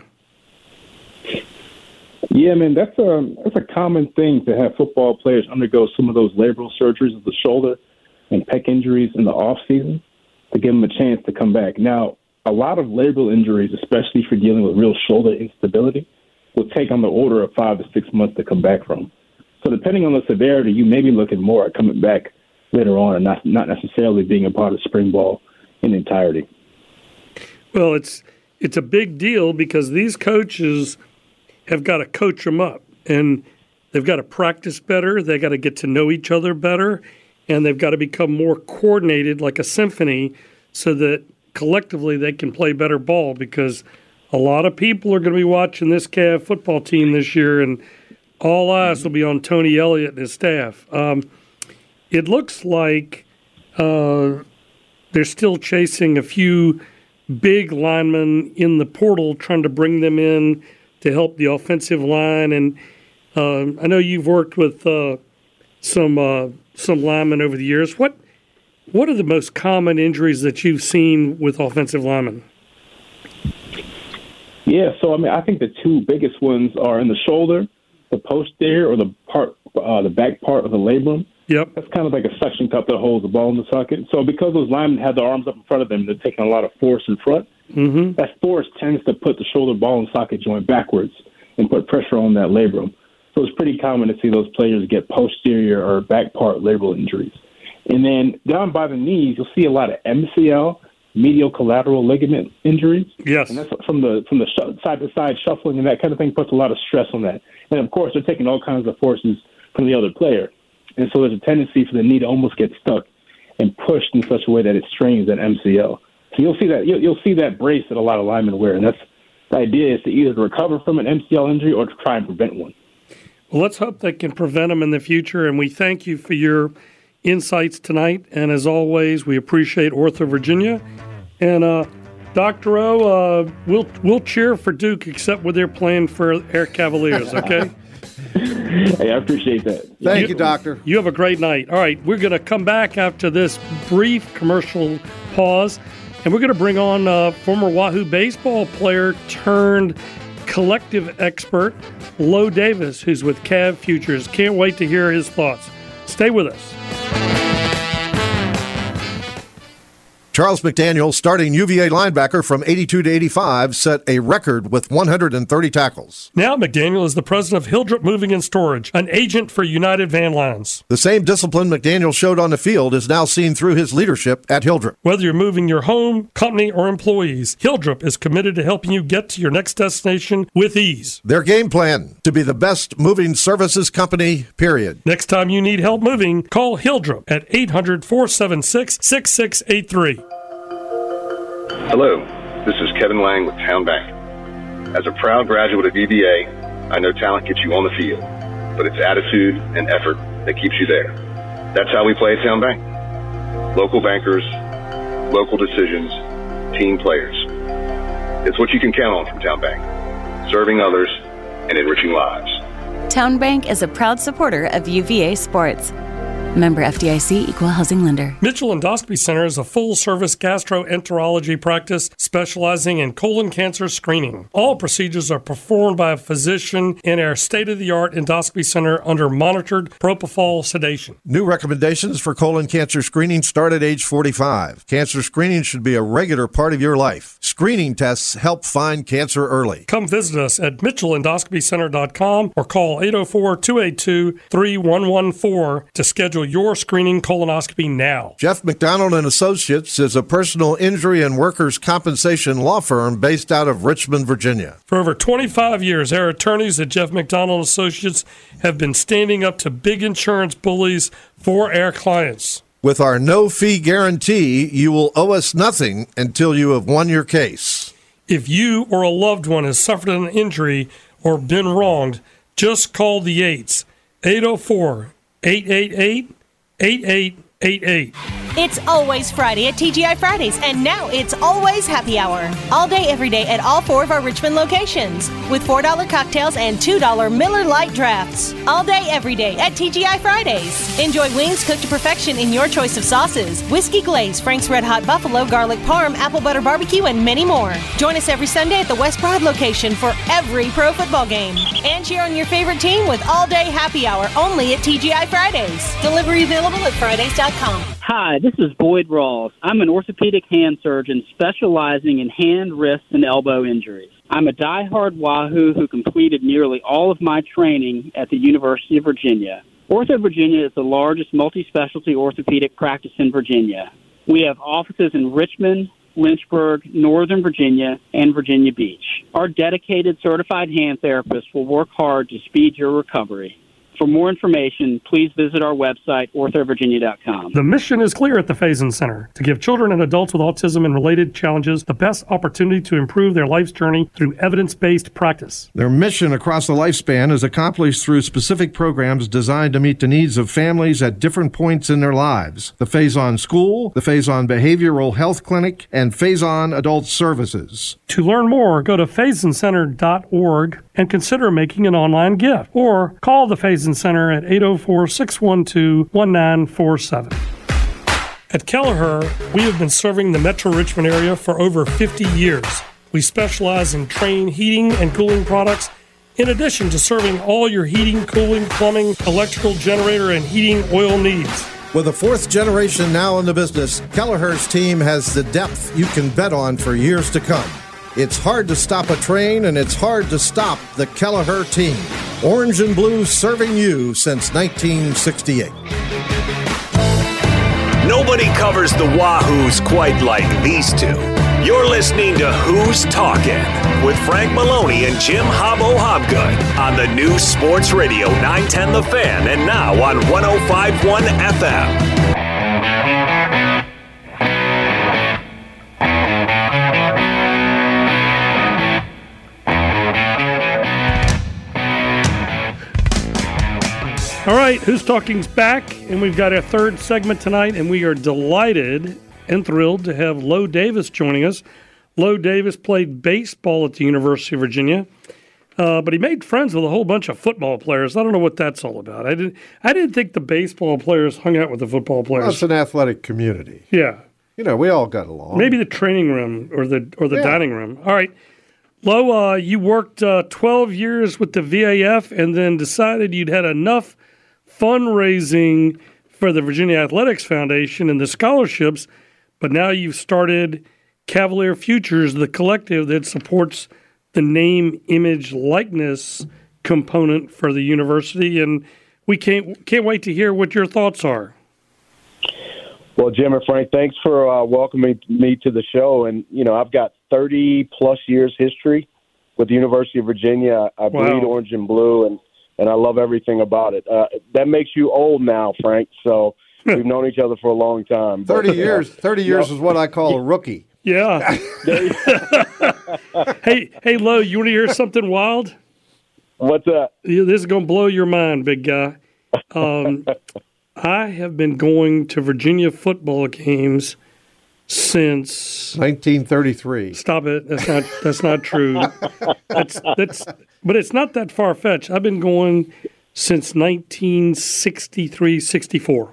Yeah, man, that's a that's a common thing to have football players undergo some of those labral surgeries of the shoulder and pec injuries in the off season to give them a chance to come back. Now, a lot of labral injuries, especially for dealing with real shoulder instability, will take on the order of five to six months to come back from. So, depending on the severity, you may be looking more at coming back later on, and not not necessarily being a part of spring ball in entirety. Well, it's it's a big deal because these coaches have got to coach them up, and they've got to practice better. They got to get to know each other better, and they've got to become more coordinated like a symphony so that collectively they can play better ball, because a lot of people are going to be watching this Cav football team this year, and all eyes will be on Tony Elliott and his staff. Um, it looks like uh, they're still chasing a few big linemen in the portal, trying to bring them in to help the offensive line. And uh, I know you've worked with uh, some uh, some linemen over the years. What what are the most common injuries that you've seen with offensive linemen? Yeah, so I mean, I think the two biggest ones are in the shoulder, the posterior or the part, uh, the back part of the labrum. Yep, that's kind of like a suction cup that holds the ball in the socket. So because those linemen have their arms up in front of them, they're taking a lot of force in front. Mm-hmm. That force tends to put the shoulder ball and socket joint backwards and put pressure on that labrum. So it's pretty common to see those players get posterior or back part labral injuries. And then down by the knees, you'll see a lot of M C L, medial collateral ligament injuries. Yes. And that's from the from the sh- side-to-side shuffling and that kind of thing puts a lot of stress on that. And, of course, they're taking all kinds of forces from the other player. And so there's a tendency for the knee to almost get stuck and pushed in such a way that it strains that M C L. So you'll see that you'll, you'll see that brace that a lot of linemen wear, and that's the idea is to either recover from an M C L injury or to try and prevent one. Well, let's hope they can prevent them in the future, and we thank you for your insights tonight. And as always, we appreciate Ortho Virginia. And uh, Doctor O, uh, we'll we'll cheer for Duke, except when they're playing for Air Cavaliers. Okay. Hey, I appreciate that. Thank you, you, Doctor. You have a great night. All right, we're going to come back after this brief commercial pause, and we're going to bring on uh, former Wahoo baseball player turned collective expert, Lo Davis, who's with Cav Futures. Can't wait to hear his thoughts. Stay with us. Charles McDaniel, starting U V A linebacker from eighty-two to eighty-five, set a record with one hundred thirty tackles. Now McDaniel is the president of Hildrep Moving and Storage, an agent for United Van Lines. The same discipline McDaniel showed on the field is now seen through his leadership at Hildrep. Whether you're moving your home, company, or employees, Hildrep is committed to helping you get to your next destination with ease. Their game plan, to be the best moving services company, period. Next time you need help moving, call Hildrep at eight hundred, four seven six, six six eight three. Hello, this is Kevin Lang with Town Bank. As a proud graduate of U V A, I know talent gets you on the field, but it's attitude and effort that keeps you there. That's how we play at Town Bank. Local bankers, local decisions, team players. It's what you can count on from Town Bank, serving others and enriching lives. Town Bank is a proud supporter of U V A sports. Member F D I C, Equal Housing Lender. Mitchell Endoscopy Center is a full-service gastroenterology practice specializing in colon cancer screening. All procedures are performed by a physician in our state-of-the-art endoscopy center under monitored propofol sedation. New recommendations for colon cancer screening start at age forty-five. Cancer screening should be a regular part of your life. Screening tests help find cancer early. Come visit us at mitchell endoscopy center dot com or call eight oh four, two eight two, three one one four to schedule your screening colonoscopy now. Jeff McDonald and Associates is a personal injury and workers' compensation law firm based out of Richmond, Virginia. For over twenty-five years, our attorneys at Jeff McDonald Associates have been standing up to big insurance bullies for our clients. With our no-fee guarantee, you will owe us nothing until you have won your case. If you or a loved one has suffered an injury or been wronged, just call the eights, eight oh four, eight eight eight, eight eight eight eight. It's always Friday at T G I Fridays, and now it's always happy hour. All day, every day at all four of our Richmond locations with four dollar cocktails and two dollar Miller Lite drafts. All day, every day at T G I Fridays. Enjoy wings cooked to perfection in your choice of sauces, whiskey glaze, Frank's Red Hot Buffalo, garlic parm, apple butter barbecue, and many more. Join us every Sunday at the West Broad location for every pro football game. And cheer on your favorite team with all day happy hour only at T G I Fridays. Delivery available at Fridays dot com. Hi, this is Boyd Ross. I'm an orthopedic hand surgeon specializing in hand, wrist, and elbow injuries. I'm a diehard Wahoo who completed nearly all of my training at the University of Virginia. Ortho Virginia is the largest multi-specialty orthopedic practice in Virginia. We have offices in Richmond, Lynchburg, Northern Virginia, and Virginia Beach. Our dedicated certified hand therapists will work hard to speed your recovery. For more information, please visit our website, ortho virginia dot com. The mission is clear at the Faison Center, to give children and adults with autism and related challenges the best opportunity to improve their life's journey through evidence-based practice. Their mission across the lifespan is accomplished through specific programs designed to meet the needs of families at different points in their lives. The Faison School, the Faison Behavioral Health Clinic, and Faison Adult Services. To learn more, go to faison center dot org and consider making an online gift, or call the Faison Center at eight oh four, six one two, one nine four seven. At Kelleher, we have been serving the Metro Richmond area for over fifty years. We specialize in Trane heating and cooling products, in addition to serving all your heating, cooling, plumbing, electrical, generator, and heating oil needs. With a fourth generation now in the business, Kelleher's team has the depth you can bet on for years to come. It's hard to stop a train, and it's hard to stop the Kelleher team. Orange and Blue serving you since nineteen sixty-eight. Nobody covers the Wahoos quite like these two. You're listening to Who's Talking with Frank Maloney and Jim Hobbo Hobgood on the new Sports Radio nine ten The Fan and now on one oh five point one F M. All right, Who's Talking's back, and we've got our third segment tonight, and we are delighted and thrilled to have Lo Davis joining us. Lo Davis played baseball at the University of Virginia, uh, but he made friends with a whole bunch of football players. I don't know what that's all about. I didn't. I didn't think the baseball players hung out with the football players. Well, it's an athletic community. Yeah, you know, we all got along. Maybe the training room or the or the Yeah. dining room. All right. Lo, uh, you worked uh, twelve years with the V A F and then decided you'd had enough fundraising for the Virginia Athletics Foundation and the scholarships, but now you've started Cavalier Futures, the collective that supports the name, image, likeness component for the university, and we can't can't wait to hear what your thoughts are. Well, Jim and Frank, thanks for uh, welcoming me to the show. And, you know, I've got thirty plus years history with the University of Virginia. I Wow. bleed orange and blue, and, and I love everything about it. Uh, that makes you old now, Frank, so we've known each other for a long time. But, Thirty uh, years. Thirty years no. is what I call a rookie. Yeah. hey, hey, Lo, you want to hear something wild? What's that? Yeah, this is going to blow your mind, big guy. Um, I have been going to Virginia football games since nineteen thirty-three. Stop it. That's not that's not true. That's that's but it's not that far fetched. I've been going since nineteen sixty-three, sixty-four.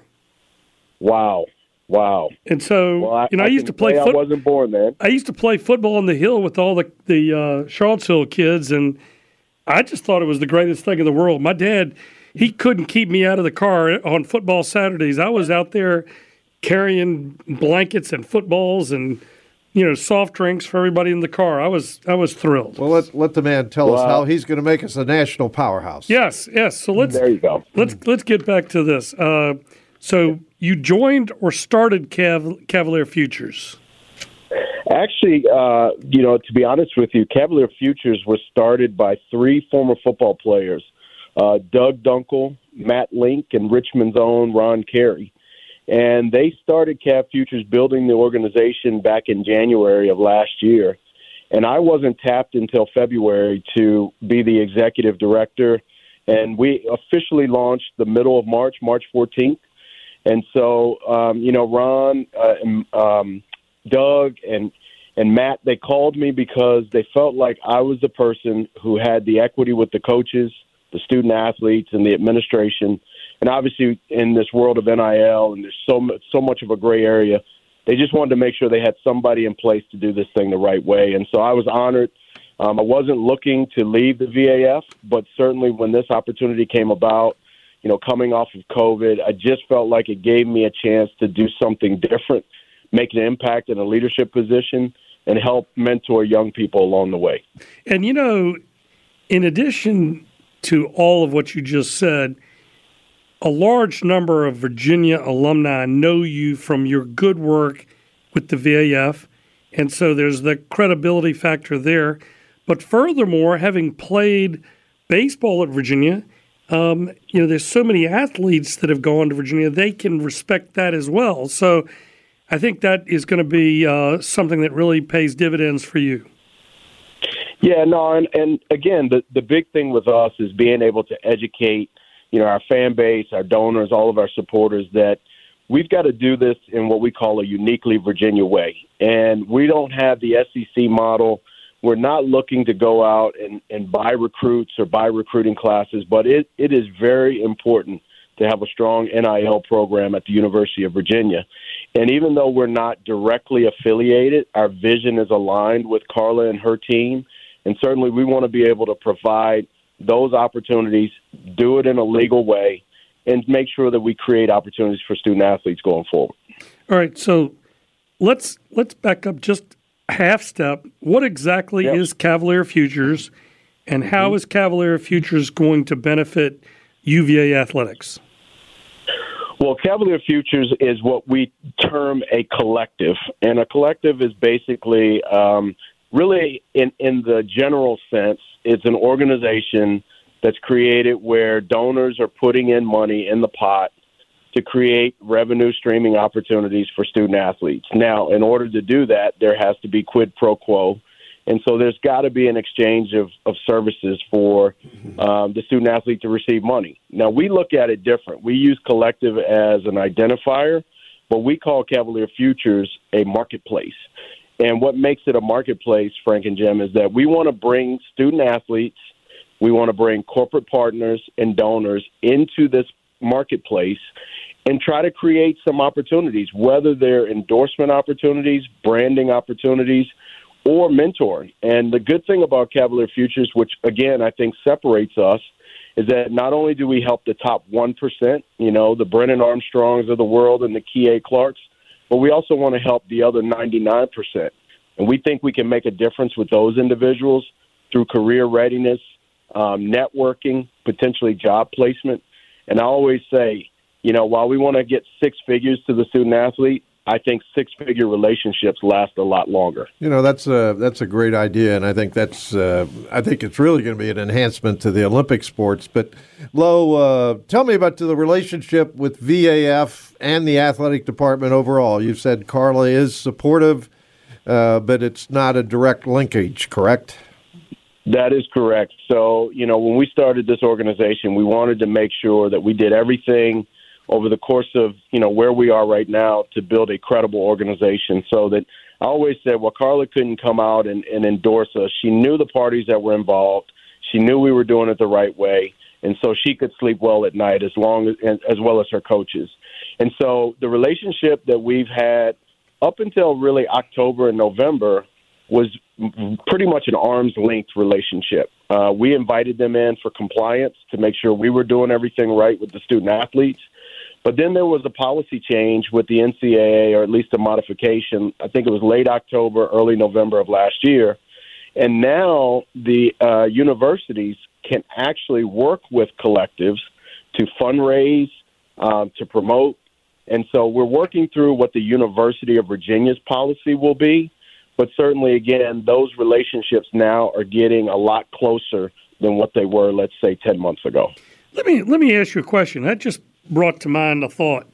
Wow. Wow. And so, well, I, you know, I, I used can to play say football. I wasn't born then. I used to play football on the hill with all the the uh, Charlottesville kids, and I just thought it was the greatest thing in the world. My dad, he couldn't keep me out of the car on football Saturdays. I was out there carrying blankets and footballs and, you know, soft drinks for everybody in the car. I was I was thrilled. Well, let let the man tell us Wow. how he's going to make us a national powerhouse. Yes, yes. So let's There you go. let's let's get back to this. Uh, so you joined or started Cav- Cavalier Futures. Actually, uh, you know, to be honest with you, Cavalier Futures was started by three former football players, uh, Doug Dunkel, Matt Link, and Richmond's own Ron Carey. And they started Cav Futures building the organization back in January of last year. And I wasn't tapped until February to be the executive director. And we officially launched the middle of March, March fourteenth. And so, um, you know, Ron, uh, and, um, Doug, and and Matt, they called me because they felt like I was the person who had the equity with the coaches, the student athletes, and the administration. And obviously, in this world of N I L, and there's so much, so much of a gray area, they just wanted to make sure they had somebody in place to do this thing the right way. And so I was honored. Um, I wasn't looking to leave the V A F, but certainly when this opportunity came about, you know, coming off of COVID, I just felt like it gave me a chance to do something different, make an impact in a leadership position, and help mentor young people along the way. And, you know, in addition to all of what you just said, a large number of Virginia alumni know you from your good work with the V A F, and so there's the credibility factor there. But furthermore, having played baseball at Virginia, um, you know, there's so many athletes that have gone to Virginia, they can respect that as well. So I think that is going to be uh, something that really pays dividends for you. Yeah, no, and, and again, the, the big thing with us is being able to educate, you know, our fan base, our donors, all of our supporters, that we've got to do this in what we call a uniquely Virginia way. And we don't have the S E C model. We're not looking to go out and, and buy recruits or buy recruiting classes, but it, it is very important to have a strong N I L program at the University of Virginia. And even though we're not directly affiliated, our vision is aligned with Carla and her team. And certainly we want to be able to provide those opportunities, do it in a legal way, and make sure that we create opportunities for student athletes going forward. All right, so let's let's back up just a half step. What exactly Yep. is Cavalier Futures, And how is Cavalier Futures going to benefit U V A athletics? Well, Cavalier Futures is what we term a collective. And a collective is basically, um, really, in, in the general sense, it's an organization that's created where donors are putting in money in the pot to create revenue streaming opportunities for student athletes. Now, in order to do that, there has to be quid pro quo. And so there's got to be an exchange of, of services for um, the student athlete to receive money. Now, we look at it different. We use collective as an identifier, but we call Cavalier Futures a marketplace. And what makes it a marketplace, Frank and Jim, is that we want to bring student athletes, we want to bring corporate partners and donors into this marketplace and try to create some opportunities, whether they're endorsement opportunities, branding opportunities, or mentoring. And the good thing about Cavalier Futures, which, again, I think separates us, is that not only do we help the top one percent, you know, the Brennan Armstrongs of the world and the Kihei Clarks, but we also want to help the other ninety-nine percent. And we think we can make a difference with those individuals through career readiness, um, networking, potentially job placement. And I always say, you know, while we want to get six figures to the student athlete, I think six-figure relationships last a lot longer. You know, that's a that's a great idea, and I think that's uh, I think it's really going to be an enhancement to the Olympic sports. But Lo, uh, tell me about the relationship with V A F and the athletic department overall. You've said Carla is supportive, uh, but it's not a direct linkage, correct? That is correct. So, you know, when we started this organization, we wanted to make sure that we did everything over the course of, you know, where we are right now to build a credible organization. So that I always said, well, Carla couldn't come out and, and endorse us. She knew the parties that were involved. She knew we were doing it the right way. And so she could sleep well at night as long as, as well as her coaches. And so the relationship that we've had up until really October and November was pretty much an arm's length relationship. Uh, we invited them in for compliance to make sure we were doing everything right with the student athletes. But then there was a policy change with the N C double A, or at least a modification. I think it was late October, early November of last year. And now the uh, universities can actually work with collectives to fundraise, um, to promote. And so we're working through what the University of Virginia's policy will be. But certainly, again, those relationships now are getting a lot closer than what they were, let's say, ten months ago. Let me let me ask you a question. That just brought to mind a thought.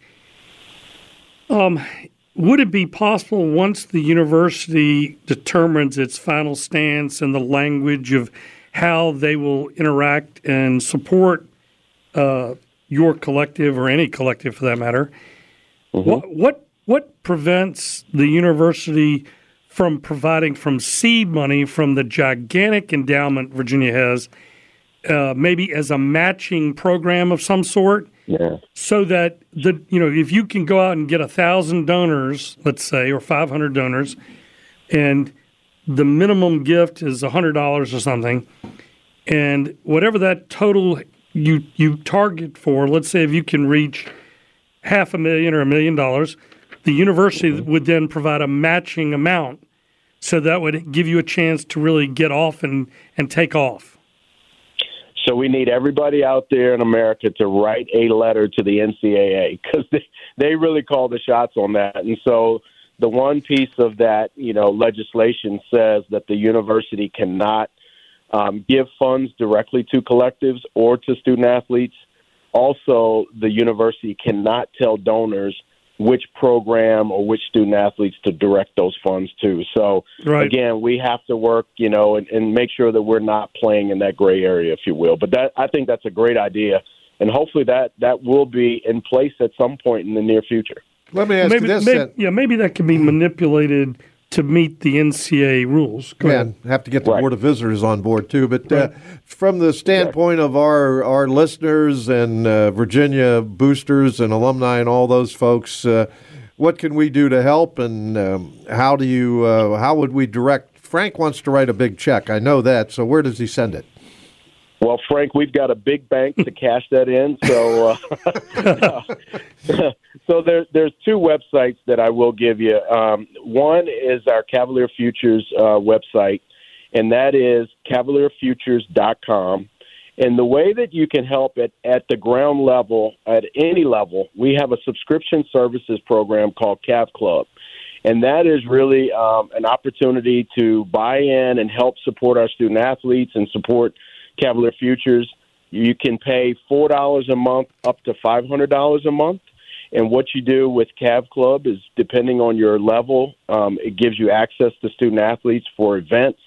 Um, would it be possible, once the university determines its final stance and the language of how they will interact and support uh, your collective, or any collective for that matter, mm-hmm. what, what what prevents the university from providing from seed money from the gigantic endowment Virginia has, uh, maybe as a matching program of some sort? Yeah. So that, the you know, if you can go out and get a thousand donors, let's say, or five hundred donors, and the minimum gift is a hundred dollars or something, and whatever that total you you target for, let's say if you can reach half a million or a million dollars, the university mm-hmm. would then provide a matching amount, so that would give you a chance to really get off and, and take off. So we need everybody out there in America to write a letter to the N C double A, because they, they really call the shots on that. And so the one piece of that, you know, legislation says that the university cannot um, give funds directly to collectives or to student athletes. Also, the university cannot tell donors which program or which student athletes to direct those funds to. So, right. Again, we have to work, you know, and, and make sure that we're not playing in that gray area, if you will. But that, I think that's a great idea, and hopefully that, that will be in place at some point in the near future. Let me ask maybe, you this. Maybe, then. Yeah, maybe that can be manipulated to meet the N C double A rules. Go yeah, ahead. Have to get the right. Board of Visitors on board, too. But right. uh, from the standpoint of our, our listeners and uh, Virginia boosters and alumni and all those folks, uh, what can we do to help, and um, how do you? Uh, how would we direct? Frank wants to write a big check. I know that. So where does he send it? Well, Frank, we've got a big bank to cash that in. So, uh, so there, there's two websites that I will give you. Um, one is our Cavalier Futures uh, website, and that is cavalier futures dot com. And the way that you can help at, at the ground level, at any level, we have a subscription services program called Cav Club. And that is really um, an opportunity to buy in and help support our student athletes and support Cavalier Futures. You can pay four dollars a month up to five hundred dollars a month. And what you do with Cav Club is, depending on your level, um, it gives you access to student athletes for events,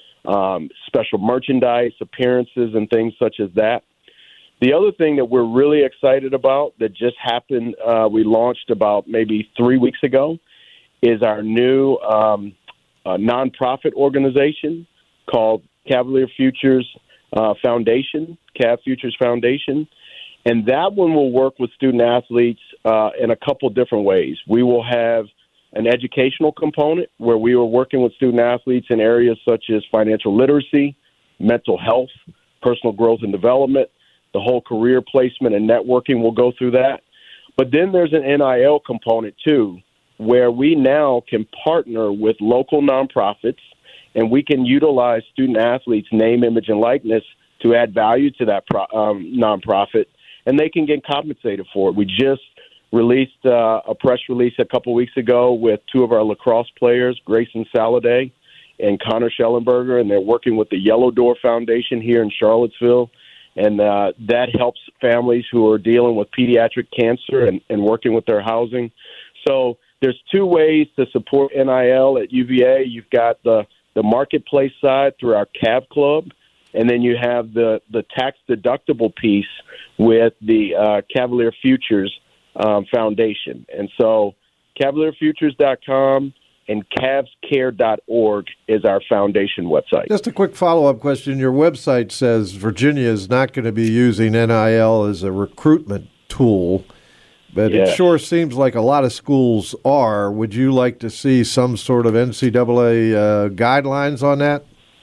um, special merchandise, appearances, and things such as that. The other thing that we're really excited about that just happened, uh, we launched about maybe three weeks ago, is our new um, uh, nonprofit organization called Cavalier Futures uh, Foundation, Cav Futures Foundation. And that one will work with student athletes uh, in a couple different ways. We will have an educational component where we are working with student athletes in areas such as financial literacy, mental health, personal growth and development. The whole career placement and networking will go through that. But then there's an N I L component too, where we now can partner with local nonprofits, and we can utilize student athletes' name, image, and likeness to add value to that pro- um, nonprofit, and they can get compensated for it. We just released uh, a press release a couple weeks ago with two of our lacrosse players, Grayson Saladay and Connor Schellenberger, and they're working with the Yellow Door Foundation here in Charlottesville, and uh, that helps families who are dealing with pediatric cancer and, and working with their housing. So there's two ways to support N I L at U V A. You've got the, the marketplace side through our Cav Club, and then you have the, the tax-deductible piece with the uh, Cavalier Futures um, Foundation. And so cavalier futures dot com and cavs care dot org is our foundation website. Just a quick follow-up question. Your website says Virginia is not going to be using N I L as a recruitment tool, but Yeah. it sure seems like a lot of schools are. Would you like to see some sort of N C double A uh, guidelines on that?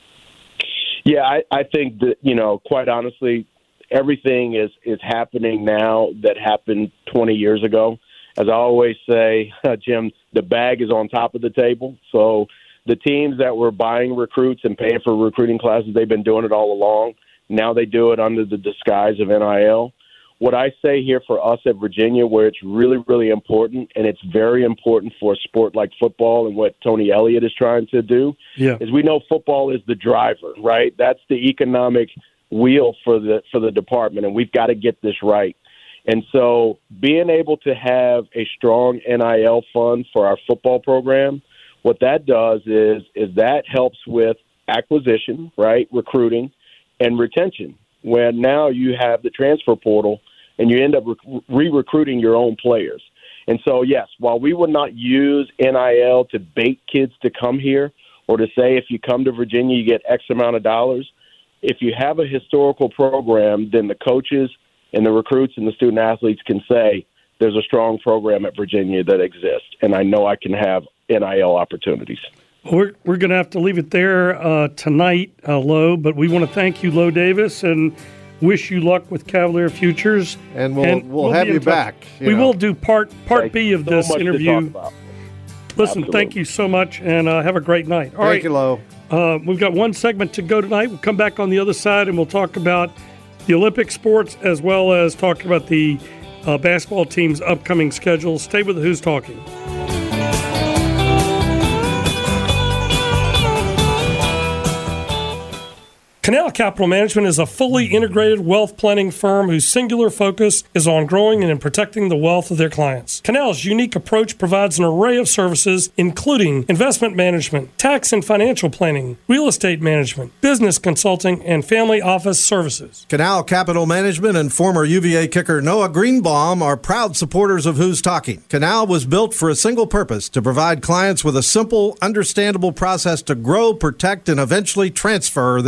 Yeah, I, I think that, you know, quite honestly, everything is, is happening now that happened twenty years ago. As I always say, uh, Jim, the bag is on top of the table. So the teams that were buying recruits and paying for recruiting classes, they've been doing it all along. Now they do it under the disguise of N I L. What I say here for us at Virginia, where it's really, really important, and it's very important for a sport like football and what Tony Elliott is trying to do, Yeah. is we know football is the driver, right? That's the economic wheel for the for the department, and we've got to get this right. And so being able to have a strong N I L fund for our football program, what that does is is that helps with acquisition, right, recruiting, and retention, where now you have the transfer portal and you end up re-recruiting your own players. And so, yes, while we would not use N I L to bait kids to come here or to say if you come to Virginia you get X amount of dollars, if you have a historical program, then the coaches and the recruits and the student athletes can say there's a strong program at Virginia that exists, and I know I can have N I L opportunities. We're we're going to have to leave it there uh, tonight, uh, Lo, but we want to thank you, Lo Davis, and wish you luck with Cavalier Futures. And we'll we'll, have be you in touch. back. you We know. will do part part Thank B you of so this much to interview. talk about. Listen, Absolutely. thank you so much, and uh, have a great night. All Thank right, you, Lo. Uh, we've got one segment to go tonight. We'll come back on the other side, and we'll talk about the Olympic sports as well as talk about the uh, basketball team's upcoming schedule. Stay with Who's Talking. Canal Capital Management is a fully integrated wealth planning firm whose singular focus is on growing and in protecting the wealth of their clients. Canal's unique approach provides an array of services, including investment management, tax and financial planning, real estate management, business consulting, and family office services. Canal Capital Management and former U V A kicker Noah Greenbaum are proud supporters of Who's Talking. Canal was built for a single purpose, to provide clients with a simple, understandable process to grow, protect, and eventually transfer their wealth.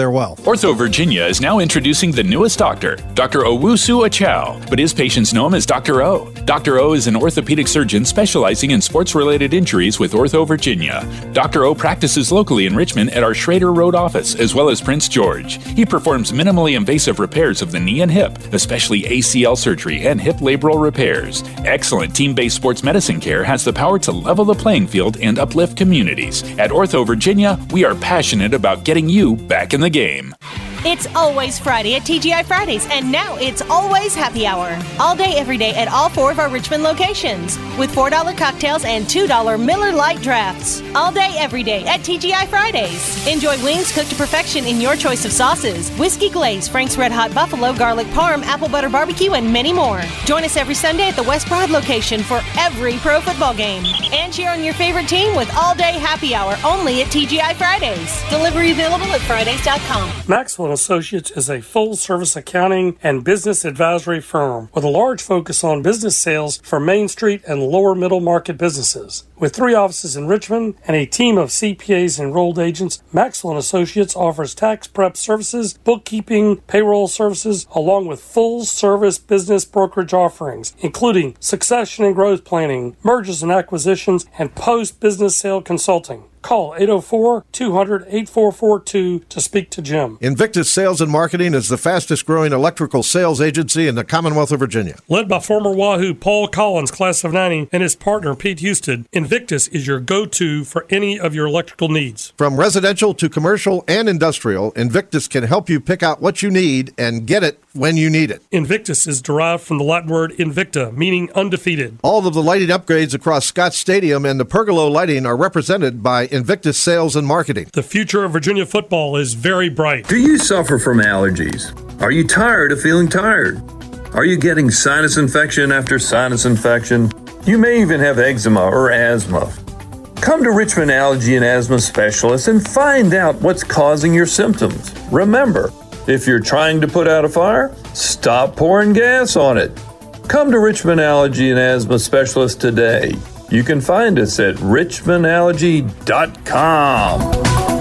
Ortho Virginia is now introducing the newest doctor, Doctor Owusu Achow, but his patients know him as Doctor O. Doctor O is an orthopedic surgeon specializing in sports-related injuries with Ortho Virginia. Doctor O practices locally in Richmond at our Schrader Road office, as well as Prince George. He performs minimally invasive repairs of the knee and hip, especially A C L surgery and hip labral repairs. Excellent team-based sports medicine care has the power to level the playing field and uplift communities. At Ortho Virginia, we are passionate about getting you back in the game. It's always Friday at T G I Fridays, and now it's always happy hour. All day, every day at all four of our Richmond locations. With four dollar cocktails and two dollar Miller Lite drafts. All day, every day at T G I Fridays. Enjoy wings cooked to perfection in your choice of sauces. Whiskey glaze, Frank's Red Hot Buffalo, garlic parm, apple butter barbecue, and many more. Join us every Sunday at the West Broad location for every pro football game. And cheer on your favorite team with all day happy hour only at T G I Fridays. Delivery available at Fridays dot com. Maxwell Associates is a full-service accounting and business advisory firm with a large focus on business sales for Main Street and lower middle market businesses. With three offices in Richmond and a team of C P As and enrolled agents, Maxwell Associates offers tax prep services, bookkeeping, payroll services, along with full-service business brokerage offerings, including succession and growth planning, mergers and acquisitions, and post-business sale consulting. Call eight oh four, two hundred, eight four four two to speak to Jim. Invictus Sales and Marketing is the fastest-growing electrical sales agency in the Commonwealth of Virginia. Led by former Wahoo Paul Collins, class of ninety, and his partner Pete Houston, Invictus is your go-to for any of your electrical needs. From residential to commercial and industrial, Invictus can help you pick out what you need and get it when you need it. Invictus is derived from the Latin word invicta, meaning undefeated. All of the lighting upgrades across Scott Stadium and the pergola lighting are represented by Invictus Sales and Marketing. The future of Virginia football is very bright. Do you suffer from allergies? Are you tired of feeling tired? Are you getting sinus infection after sinus infection? You may even have eczema or asthma. Come to Richmond Allergy and Asthma Specialists and find out what's causing your symptoms. Remember, if you're trying to put out a fire, stop pouring gas on it. Come to Richmond Allergy and Asthma Specialists today. You can find us at richmond allergy dot com.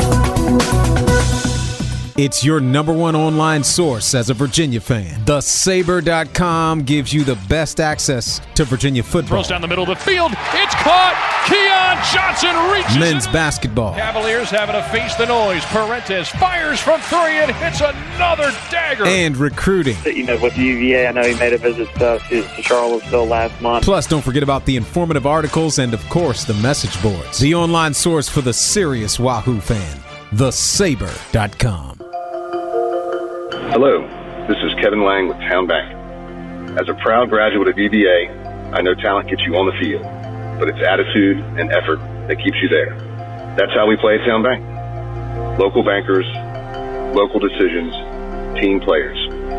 It's your number one online source as a Virginia fan. The saber dot com gives you the best access to Virginia football. Throws down the middle of the field. It's caught. Keon Johnson reaches Men's it. basketball. Cavaliers having to face the noise. Parentes fires from three and hits another dagger. And recruiting. You know, with U V A, I know he made a visit to, to Charlottesville last month. Plus, don't forget about the informative articles and, of course, the message boards. The online source for the serious Wahoo fan. the saber dot com. Hello, this is Kevin Lang with Town Bank. As a proud graduate of U V A, I know talent gets you on the field, but it's attitude and effort that keeps you there. That's how we play at Town Bank. Local bankers, local decisions, team players.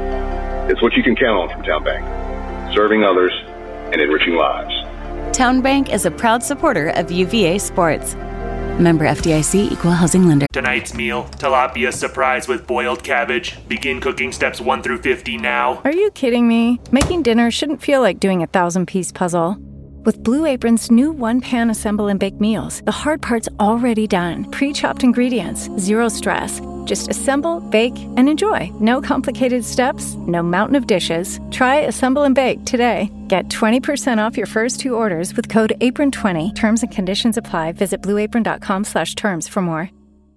It's what you can count on from Town Bank, serving others and enriching lives. Town Bank is a proud supporter of U V A sports. Member F D I C, Equal Housing Lender. Tonight's meal, tilapia surprise with boiled cabbage. Begin cooking steps one through fifty now. Are you kidding me? Making dinner shouldn't feel like doing a thousand-piece puzzle. With Blue Apron's new one-pan assemble and bake meals, the hard part's already done. Pre-chopped ingredients, zero stress. Just assemble, bake, and enjoy. No complicated steps, no mountain of dishes. Try Assemble and Bake today. Get twenty percent off your first two orders with code apron twenty. Terms and conditions apply. Visit blue apron dot com slash terms for more.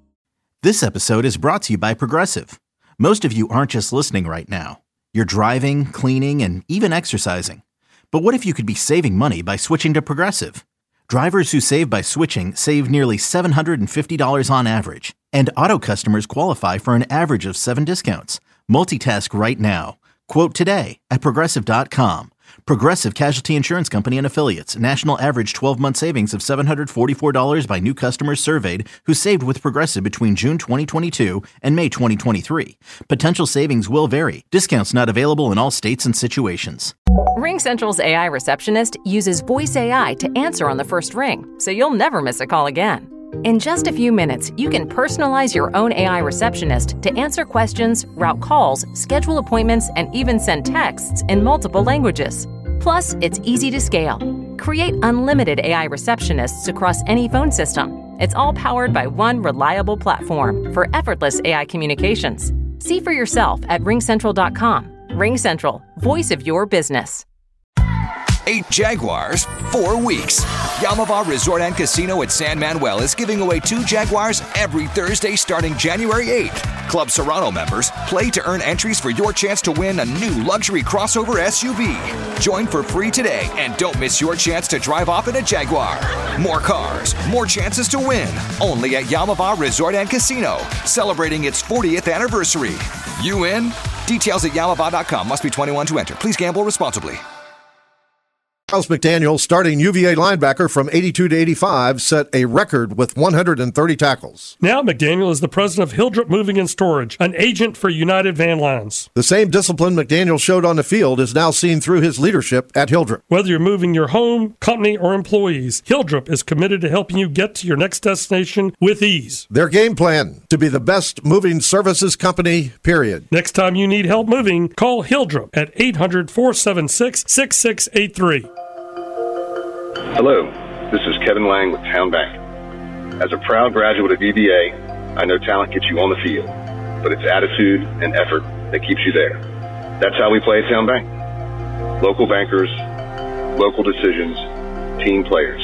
This episode is brought to you by Progressive. Most of you aren't just listening right now. You're driving, cleaning, and even exercising. But what if you could be saving money by switching to Progressive? Drivers who save by switching save nearly seven hundred fifty dollars on average. And auto customers qualify for an average of seven discounts. Multitask right now. Quote today at progressive dot com. Progressive Casualty Insurance Company and Affiliates. National average twelve-month savings of seven hundred forty-four dollars by new customers surveyed who saved with Progressive between June twenty twenty-two and May twenty twenty-three. Potential savings will vary. Discounts not available in all states and situations. RingCentral's A I receptionist uses voice A I to answer on the first ring, so you'll never miss a call again. In just a few minutes, you can personalize your own A I receptionist to answer questions, route calls, schedule appointments, and even send texts in multiple languages. Plus, it's easy to scale. Create unlimited A I receptionists across any phone system. It's all powered by one reliable platform for effortless A I communications. See for yourself at ring central dot com. RingCentral, voice of your business. Eight Jaguars, four weeks. Yamava Resort and Casino at San Manuel is giving away two Jaguars every Thursday starting January eighth. Club Serrano members, play to earn entries for your chance to win a new luxury crossover S U V. Join for free today and don't miss your chance to drive off in a Jaguar. More cars, more chances to win. Only at Yamava Resort and Casino, celebrating its fortieth anniversary. You in? Details at yamava dot com. Must be twenty-one to enter. Please gamble responsibly. Charles McDaniel, starting U V A linebacker from eighty-two to eighty-five, set a record with one hundred thirty tackles. Now McDaniel is the president of Hildrep Moving and Storage, an agent for United Van Lines. The same discipline McDaniel showed on the field is now seen through his leadership at Hildrep. Whether you're moving your home, company, or employees, Hildrep is committed to helping you get to your next destination with ease. Their game plan, to be the best moving services company, period. Next time you need help moving, call Hildrep at eight hundred, four seven six, six six eight three. Hello, this is Kevin Lang with Town Bank. As a proud graduate of U V A, I know talent gets you on the field, but it's attitude and effort that keeps you there. That's how we play at Town Bank. Local bankers, local decisions, team players.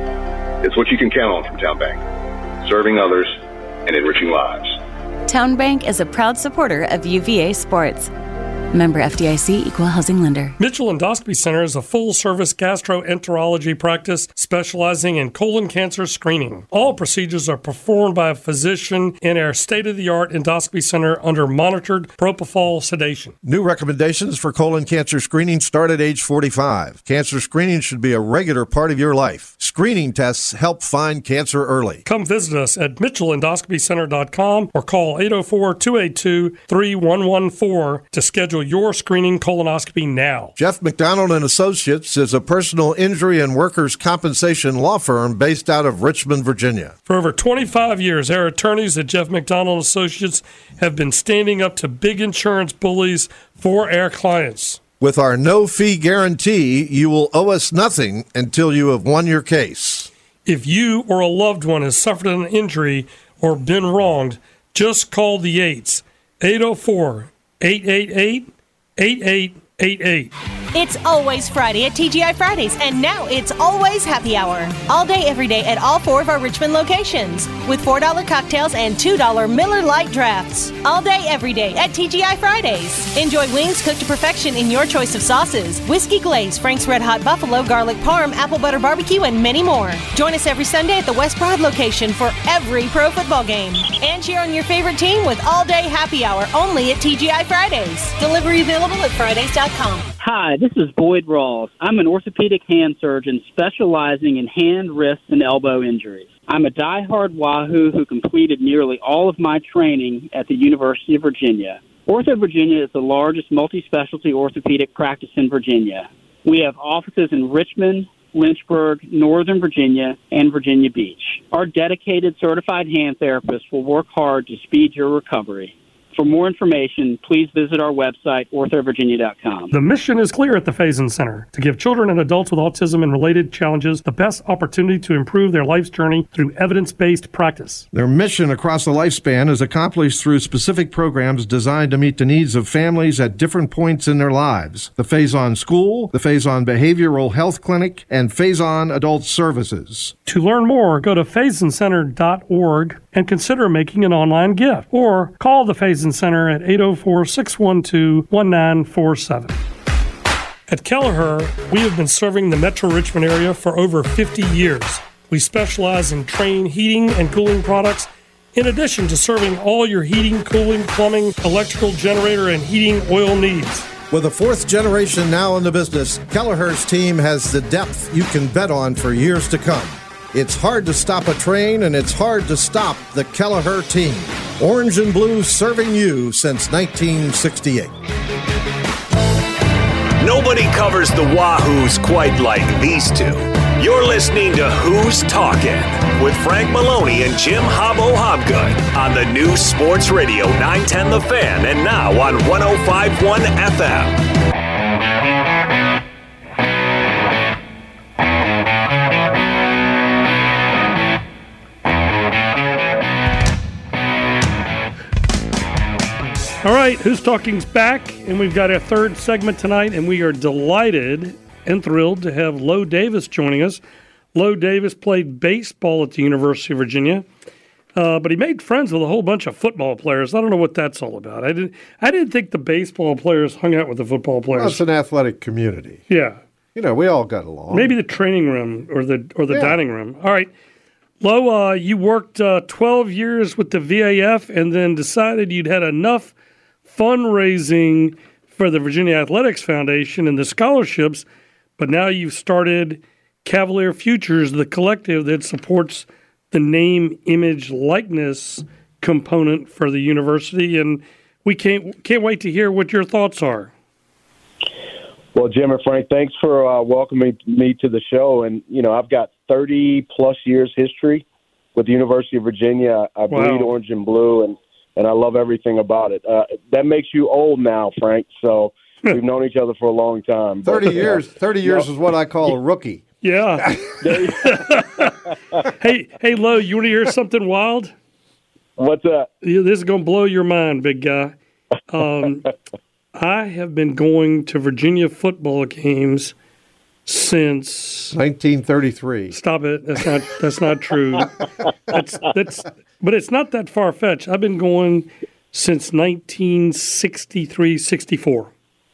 It's what you can count on from Town Bank, serving others and enriching lives. Town Bank is a proud supporter of U V A sports. Member F D I C, Equal Housing Lender. Mitchell Endoscopy Center is a full-service gastroenterology practice specializing in colon cancer screening. All procedures are performed by a physician in our state-of-the-art endoscopy center under monitored propofol sedation. New recommendations for colon cancer screening start at age forty-five. Cancer screening should be a regular part of your life. Screening tests help find cancer early. Come visit us at mitchell endoscopy center dot com or call eight oh four, two eight two, three one one four to schedule your screening colonoscopy now. Jeff McDonald and Associates is a personal injury and workers' compensation law firm based out of Richmond, Virginia. For over twenty-five years, our attorneys at Jeff McDonald and Associates have been standing up to big insurance bullies for our clients. With our no-fee guarantee, you will owe us nothing until you have won your case. If you or a loved one has suffered an injury or been wronged, just call the eights, eight oh four, eight eight eight, eight eight eight eight. It's always Friday at T G I Fridays, and now it's always happy hour. All day, every day at all four of our Richmond locations with four dollar cocktails and two dollar Miller Lite drafts. All day, every day at T G I Fridays. Enjoy wings cooked to perfection in your choice of sauces, whiskey glaze, Frank's Red Hot Buffalo, garlic parm, apple butter barbecue, and many more. Join us every Sunday at the West Broad location for every pro football game. And cheer on your favorite team with all day happy hour only at T G I Fridays. Delivery available at Fridays dot com. Hi, this is Boyd Rawls. I'm an orthopedic hand surgeon specializing in hand, wrist, and elbow injuries. I'm a diehard Wahoo who completed nearly all of my training at the University of Virginia. Ortho Virginia is the largest multi-specialty orthopedic practice in Virginia. We have offices in Richmond, Lynchburg, Northern Virginia, and Virginia Beach. Our dedicated certified hand therapists will work hard to speed your recovery. For more information, please visit our website, ortho virginia dot com. The mission is clear at the Faison Center, to give children and adults with autism and related challenges the best opportunity to improve their life's journey through evidence-based practice. Their mission across the lifespan is accomplished through specific programs designed to meet the needs of families at different points in their lives. The Faison School, the Faison Behavioral Health Clinic, and Faison Adult Services. To learn more, go to faison center dot org and consider making an online gift, or call the Faison Center at eight oh four, six one two, one nine four seven. At Kelleher, we have been serving the Metro Richmond area for over fifty years. We specialize in Trane heating and cooling products, in addition to serving all your heating, cooling, plumbing, electrical, generator, and heating oil needs. With a fourth generation now in the business, Kelleher's team has the depth you can bet on for years to come. It's hard to stop a train, and it's hard to stop the Kelleher team. Orange and blue serving you since nineteen sixty-eight. Nobody covers the Wahoos quite like these two. You're listening to Who's Talking with Frank Maloney and Jim Hobbo Hobgood on the new Sports Radio nine ten The Fan, and now on one oh five point one F M. All right, Who's Talking's back, and we've got our third segment tonight, and we are delighted and thrilled to have Lo Davis joining us. Lo Davis played baseball at the University of Virginia, uh, but he made friends with a whole bunch of football players. I don't know what that's all about. I didn't. I didn't think the baseball players hung out with the football players. Well, it's an athletic community. Yeah, you know, we all got along. Maybe the training room or the or the Yeah. dining room. All right. Lo, uh, you worked uh, twelve years with the V A F and then decided you'd had enough fundraising for the Virginia Athletics Foundation and the scholarships, but now you've started Cavalier Futures, the collective that supports the name, image, likeness component for the university, and we can't can't wait to hear what your thoughts are. Well, Jim and Frank, thanks for uh, welcoming me to the show. And, you know, I've got thirty plus years history with the University of Virginia. I Wow. bleed orange and blue, and, and I love everything about it. Uh, that makes you old now, Frank. So we've known each other for a long time. Thirty But, uh, years. Thirty years you is know, what I call a rookie. Yeah. hey, hey, Lo, you want to hear something wild? What's that? Yeah, this is going to blow your mind, big guy. Um, I have been going to Virginia football games since nineteen thirty-three. Stop it. That's not that's not true. That's that's but it's not that far fetched. I've been going since nineteen sixty-three, sixty-four.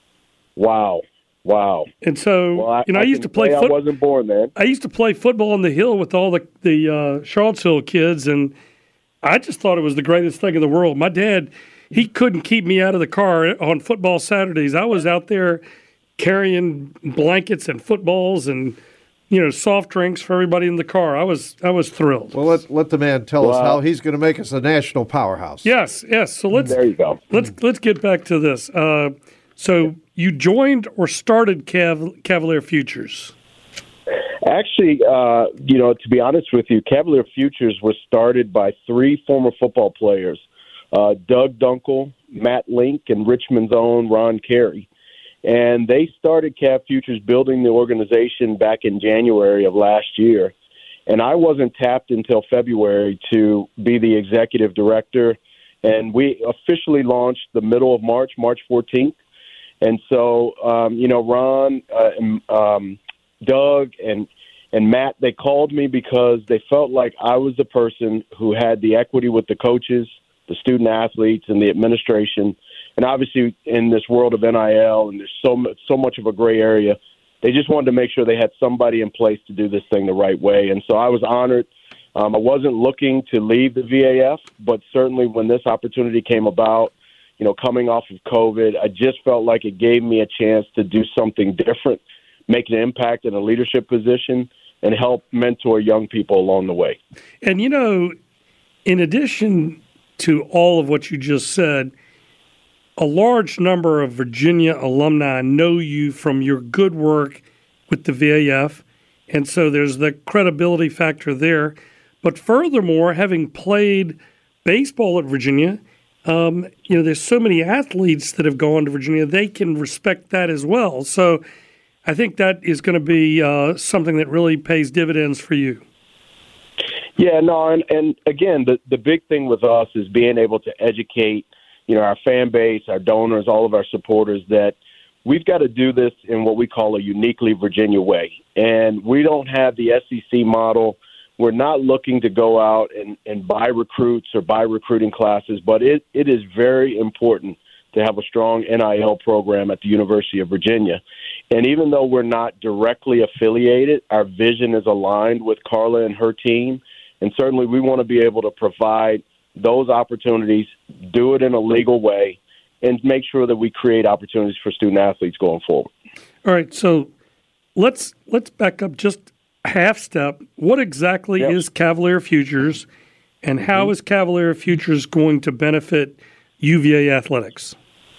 Wow. Wow. And so, Well, I, you know, I, I used can to play say I football. wasn't born then. I used to play football on the hill with all the the uh, Charlottesville kids, and I just thought it was the greatest thing in the world. My dad, he couldn't keep me out of the car on football Saturdays. I was out there carrying blankets and footballs and, you know, soft drinks for everybody in the car. I was I was thrilled. Well, let let the man tell us Wow. how he's going to make us a national powerhouse. Yes, yes. So let's There you go. let's let's get back to this. Uh, so you joined or started Cav- Cavalier Futures. Actually, uh, you know, to be honest with you, Cavalier Futures was started by three former football players, uh, Doug Dunkel, Matt Link, and Richmond's own Ron Carey. And they started Cav Futures building the organization back in January of last year. And I wasn't tapped until February to be the executive director. And we officially launched the middle of March, March fourteenth. And so, um, you know, Ron, uh, and, um, Doug, and and Matt, they called me because they felt like I was the person who had the equity with the coaches, the student athletes, and the administration. And obviously, in this world of N I L, and there's so much, so much of a gray area, they just wanted to make sure they had somebody in place to do this thing the right way. And so I was honored. Um, I wasn't looking to leave the V A F, but certainly when this opportunity came about, you know, coming off of COVID, I just felt like it gave me a chance to do something different, make an impact in a leadership position, and help mentor young people along the way. And, you know, in addition to all of what you just said, a large number of Virginia alumni know you from your good work with the V A F, and so there's the credibility factor there. But furthermore, having played baseball at Virginia, um, you know, there's so many athletes that have gone to Virginia, they can respect that as well. So I think that is going to be uh, something that really pays dividends for you. Yeah, no, and, and again, the, the big thing with us is being able to educate, you know, our fan base, our donors, all of our supporters that we've got to do this in what we call a uniquely Virginia way. And we don't have the S E C model. We're not looking to go out and, and buy recruits or buy recruiting classes, but it, it is very important to have a strong N I L program at the University of Virginia. And even though we're not directly affiliated, our vision is aligned with Carla and her team. And certainly we want to be able to provide those opportunities, do it in a legal way, and make sure that we create opportunities for student athletes going forward. All right, so let's let's back up just a half step. What exactly Yep. is Cavalier Futures, and how Mm-hmm. is Cavalier Futures going to benefit U V A athletics?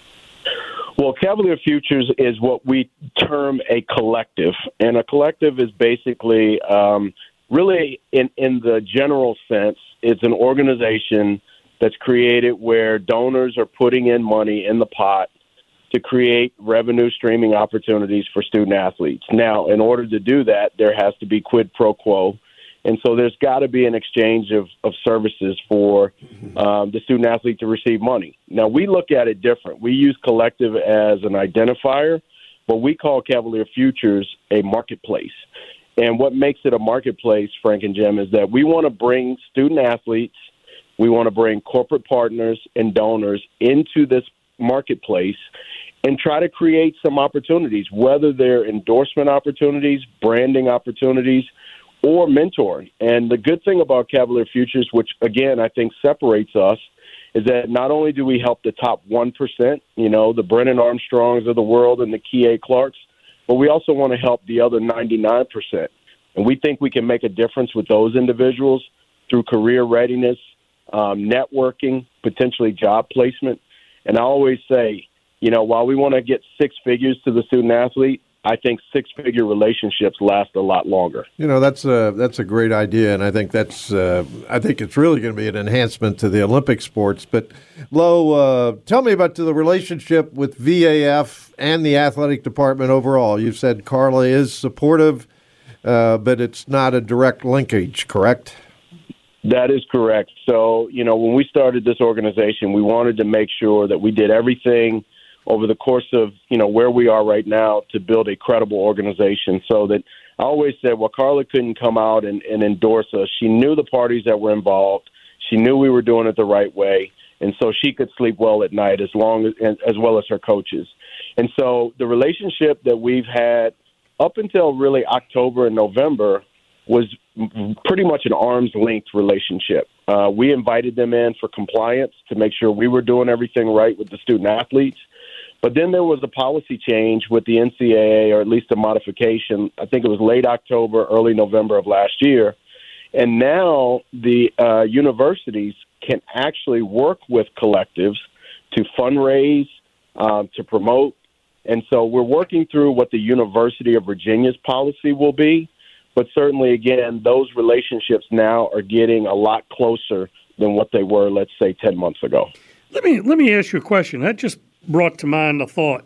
Well, Cavalier Futures is what we term a collective, and a collective is basically um, really, in, in the general sense, it's an organization that's created where donors are putting in money in the pot to create revenue streaming opportunities for student athletes. Now, in order to do that, there has to be quid pro quo, And so there's got to be an exchange of, of services for um, the student athlete to receive money. Now, we look at it different. We use collective as an identifier, but we call Cavalier Futures a marketplace. And what makes it a marketplace, Frank and Jim, is that we want to bring student athletes, we want to bring corporate partners and donors into this marketplace and try to create some opportunities, whether they're endorsement opportunities, branding opportunities, or mentoring. And the good thing about Cavalier Futures, which, again, I think separates us, is that not only do we help the top one percent, you know, the Brennan Armstrongs of the world and the Kieh Clarks, but we also want to help the other ninety-nine percent. And we think we can make a difference with those individuals through career readiness, um, networking, potentially job placement. And I always say, you know, while we want to get six figures to the student athlete, I think six-figure relationships last a lot longer. You know, that's a that's a great idea, and I think that's uh, I think it's really going to be an enhancement to the Olympic sports. But Lo, uh, tell me about the relationship with V A F and the athletic department overall. You said Carla is supportive, uh, but it's not a direct linkage, correct? That is correct. So, you know, when we started this organization, we wanted to make sure that we did everything over the course of, you know, where we are right now to build a credible organization. So that I always said, well, Carla couldn't come out and, and endorse us. She knew the parties that were involved. She knew we were doing it the right way. And so she could sleep well at night as long as, as well as her coaches. And so the relationship that we've had up until really October and November was pretty much an arm's length relationship. Uh, we invited them in for compliance to make sure we were doing everything right with the student athletes. But then there was a policy change with the N C double A, or at least a modification. I think it was late October, early November of last year. And now the uh, universities can actually work with collectives to fundraise, um, to promote. And so we're working through what the University of Virginia's policy will be. But certainly, again, those relationships now are getting a lot closer than what they were, let's say, ten months ago. Let me let me ask you a question. That just brought to mind a thought.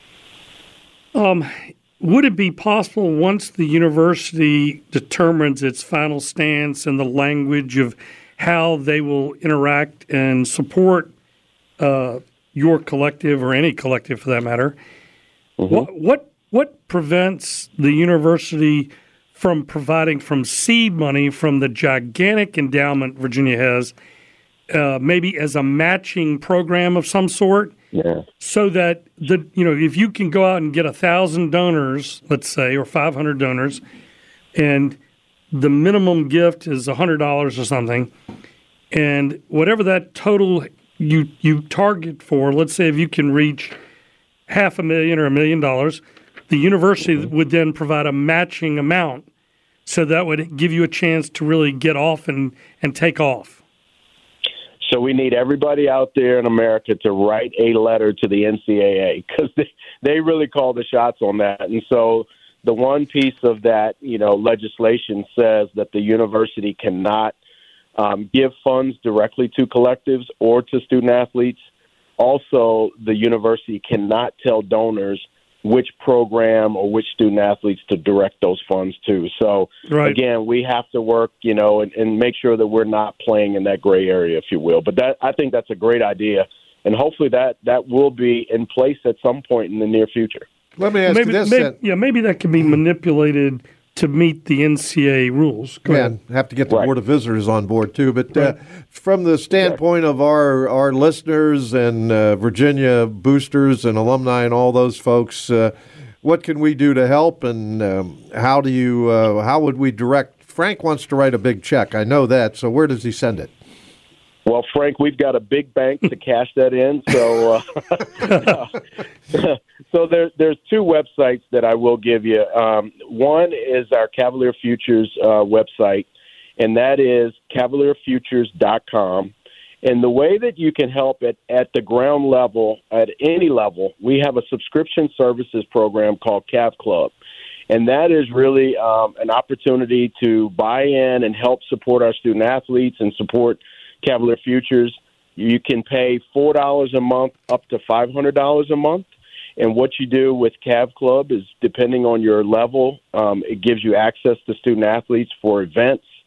Um, would it be possible, once the university determines its final stance and the language of how they will interact and support uh, your collective, or any collective for that matter, mm-hmm. what, what what prevents the university from providing from seed money from the gigantic endowment Virginia has, uh, maybe as a matching program of some sort? Yeah. So that the you know if you can go out and get a thousand donors, let's say, or five hundred donors, and the minimum gift is a hundred dollars or something, and whatever that total you you target for, let's say if you can reach half a million or a million dollars, the university mm-hmm. would then provide a matching amount, so that would give you a chance to really get off and, and take off. So we need everybody out there in America to write a letter to the N C double A, because they, they really call the shots on that. And so the one piece of that, you know, legislation says that the university cannot um, give funds directly to collectives or to student athletes. Also, the university cannot tell donors which program or which student athletes to direct those funds to. So, right. again, we have to work, you know, and, and make sure that we're not playing in that gray area, if you will. But that I think that's a great idea, and hopefully that, that will be in place at some point in the near future. Let me ask maybe, you this. Maybe, then. yeah, maybe that can be manipulated to meet the N C double A rules. Go yeah, ahead. Have to get the right. Board of Visitors on board too. But right. uh, from the standpoint of our our listeners and uh, Virginia boosters and alumni and all those folks, uh, what can we do to help, and um, how do you uh, how would we direct? Frank wants to write a big check. I know that. So where does he send it? Well, Frank, we've got a big bank to cash that in. So, uh, so there, there's two websites that I will give you. Um, one is our Cavalier Futures uh, website, and that is cavalier futures dot com. And the way that you can help at, at the ground level, at any level, we have a subscription services program called Cav Club. And that is really um, an opportunity to buy in and help support our student athletes and support Cavalier Futures. You can pay four dollars a month up to five hundred dollars a month. And what you do with Cav Club is, depending on your level, um, it gives you access to student athletes for events,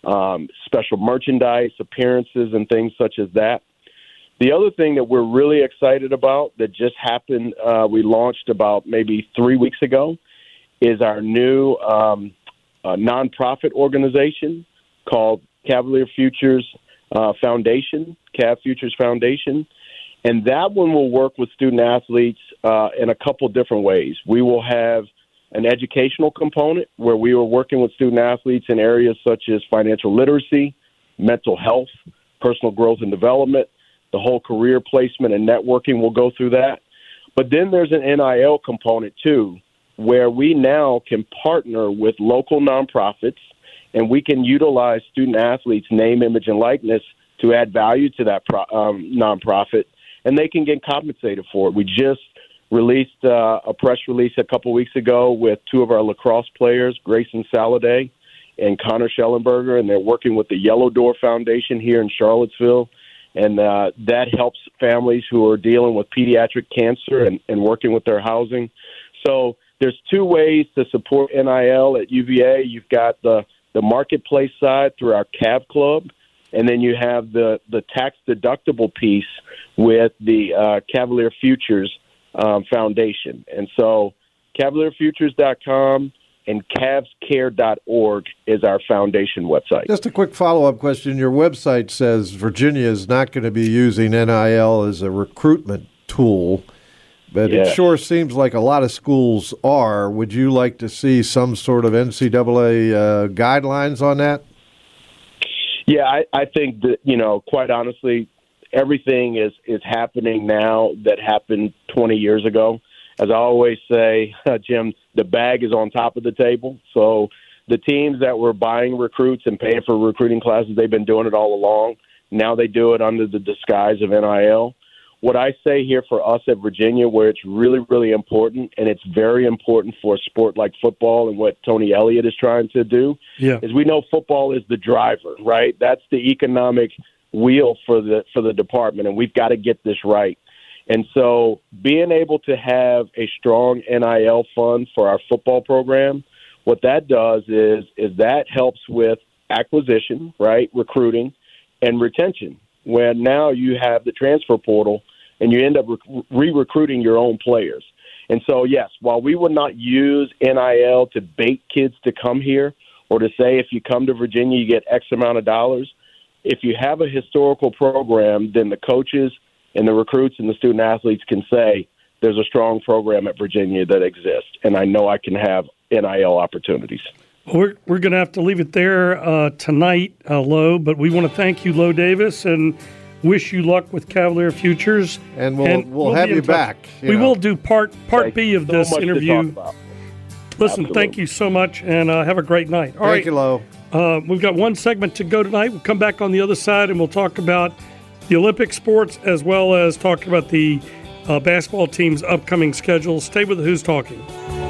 um, special merchandise, appearances, and things such as that. The other thing that we're really excited about that just happened, uh, we launched about maybe three weeks ago, is our new um, uh, nonprofit organization called Cavalier Futures uh, Foundation, Cav Futures Foundation. And that one will work with student athletes uh, in a couple different ways. We will have an educational component where we are working with student athletes in areas such as financial literacy, mental health, personal growth and development. The whole career placement and networking will go through that. But then there's an N I L component, too, where we now can partner with local nonprofits, and we can utilize student athletes' name, image, and likeness to add value to that pro- um, nonprofit, and they can get compensated for it. We just released uh, a press release a couple weeks ago with two of our lacrosse players, Grayson Saladay and Connor Schellenberger, and they're working with the Yellow Door Foundation here in Charlottesville. And uh, that helps families who are dealing with pediatric cancer and, and working with their housing. So there's two ways to support N I L at U V A. You've got the, the marketplace side through our Cav Club, and then you have the, the tax-deductible piece with the uh, Cavalier Futures um, Foundation. And so cavalier futures dot com and cavs care dot org is our foundation website. Just a quick follow-up question. Your website says Virginia is not going to be using N I L as a recruitment tool, but Yeah. it sure seems like a lot of schools are. Would you like to see some sort of N C double A uh, guidelines on that? Yeah, I, I think that, you know, quite honestly, everything is, is happening now that happened twenty years ago. As I always say, uh, Jim, the bag is on top of the table. So the teams that were buying recruits and paying for recruiting classes, they've been doing it all along. Now they do it under the disguise of N I L. What I say here for us at Virginia, where it's really, really important, and it's very important for a sport like football and what Tony Elliott is trying to do, Yeah. is we know football is the driver, right? That's the economic wheel for the for the department, and we've got to get this right. And so being able to have a strong N I L fund for our football program, what that does is is that helps with acquisition, right, recruiting, and retention, where now you have the transfer portal and you end up re- re-recruiting your own players. And so, yes, while we would not use N I L to bait kids to come here or to say if you come to Virginia you get X amount of dollars, if you have a historical program, then the coaches and the recruits and the student athletes can say there's a strong program at Virginia that exists, and I know I can have N I L opportunities. We're we're going to have to leave it there uh, tonight, uh, Lo, but we want to thank you, Lo Davis, and wish you luck with Cavalier Futures. And we'll we'll have be in you touch. back, you We know. will do part part Thank B you of so this much to interview. talk about. Listen, Absolutely. thank you so much, and uh, have a great night. All Thank right, you, Lo. Uh, we've got one segment to go tonight. We'll come back on the other side, and we'll talk about the Olympic sports as well as talk about the uh, basketball team's upcoming schedule. Stay with Who's Talking.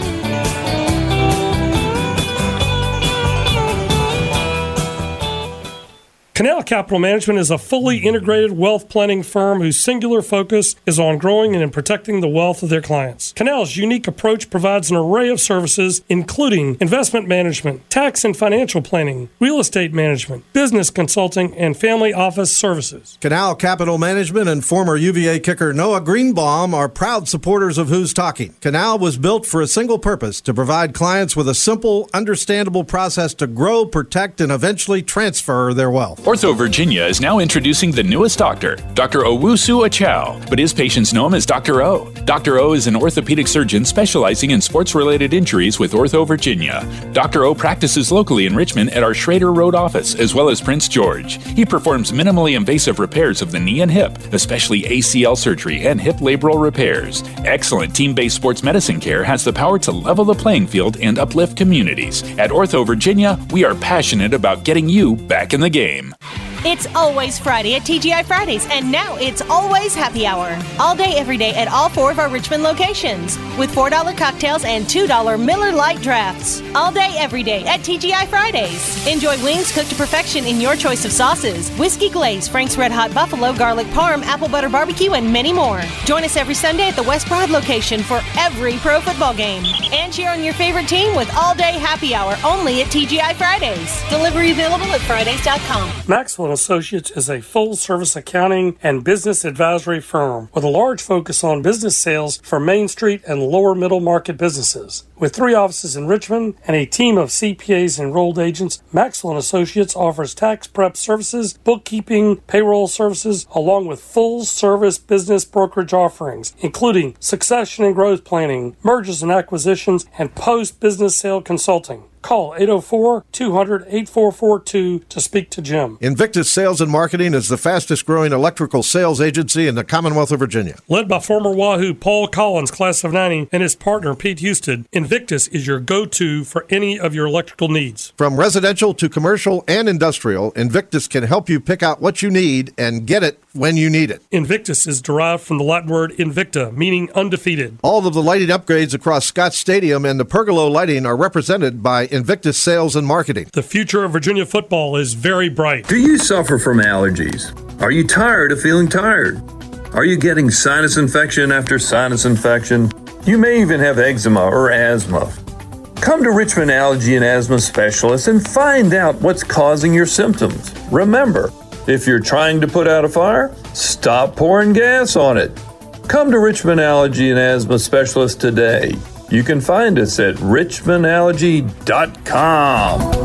Canal Capital Management is a fully integrated wealth planning firm whose singular focus is on growing and protecting the wealth of their clients. Canal's unique approach provides an array of services, including investment management, tax and financial planning, real estate management, business consulting, and family office services. Canal Capital Management and former U V A kicker Noah Greenbaum are proud supporters of Who's Talking. Canal was built for a single purpose, to provide clients with a simple, understandable process to grow, protect, and eventually transfer their wealth. Ortho Virginia is now introducing the newest doctor, Doctor Owusu Achow, but his patients know him as Doctor O. Doctor O is an orthopedic surgeon specializing in sports-related injuries with Ortho Virginia. Doctor O practices locally in Richmond at our Schrader Road office, as well as Prince George. He performs minimally invasive repairs of the knee and hip, especially A C L surgery and hip labral repairs. Excellent team-based sports medicine care has the power to level the playing field and uplift communities. At Ortho Virginia, we are passionate about getting you back in the game. It's always Friday at T G I Fridays, and now it's always happy hour. All day, every day at all four of our Richmond locations. With four dollar cocktails and two dollar Miller Lite drafts. All day, every day at T G I Fridays. Enjoy wings cooked to perfection in your choice of sauces. Whiskey glaze, Frank's Red Hot Buffalo, garlic parm, apple butter barbecue, and many more. Join us every Sunday at the West Broad location for every pro football game. And cheer on your favorite team with all day happy hour only at T G I Fridays. Delivery available at Fridays dot com. Maxwell Associates is a full-service accounting and business advisory firm with a large focus on business sales for Main Street and lower middle market businesses. With three offices in Richmond and a team of C P As and enrolled agents, Maxwell Associates offers tax prep services, bookkeeping, payroll services, along with full-service business brokerage offerings, including succession and growth planning, mergers and acquisitions, and post-business sale consulting. Call eight oh four, two hundred, eight four four two to speak to Jim. Invictus Sales and Marketing is the fastest growing electrical sales agency in the Commonwealth of Virginia. Led by former Wahoo Paul Collins, class of ninety, and his partner Pete Houston, Invictus is your go-to for any of your electrical needs. From residential to commercial and industrial, Invictus can help you pick out what you need and get it when you need it. Invictus is derived from the Latin word invicta, meaning undefeated. All of the lighting upgrades across Scott Stadium and the pergola lighting are represented by Invictus Sales and Marketing. The future of Virginia football is very bright. Do you suffer from allergies? Are you tired of feeling tired? Are you getting sinus infection after sinus infection? You may even have eczema or asthma. Come to Richmond Allergy and Asthma Specialists and find out what's causing your symptoms. Remember, if you're trying to put out a fire, stop pouring gas on it. Come to Richmond Allergy and Asthma Specialists today. You can find us at richmond allergy dot com.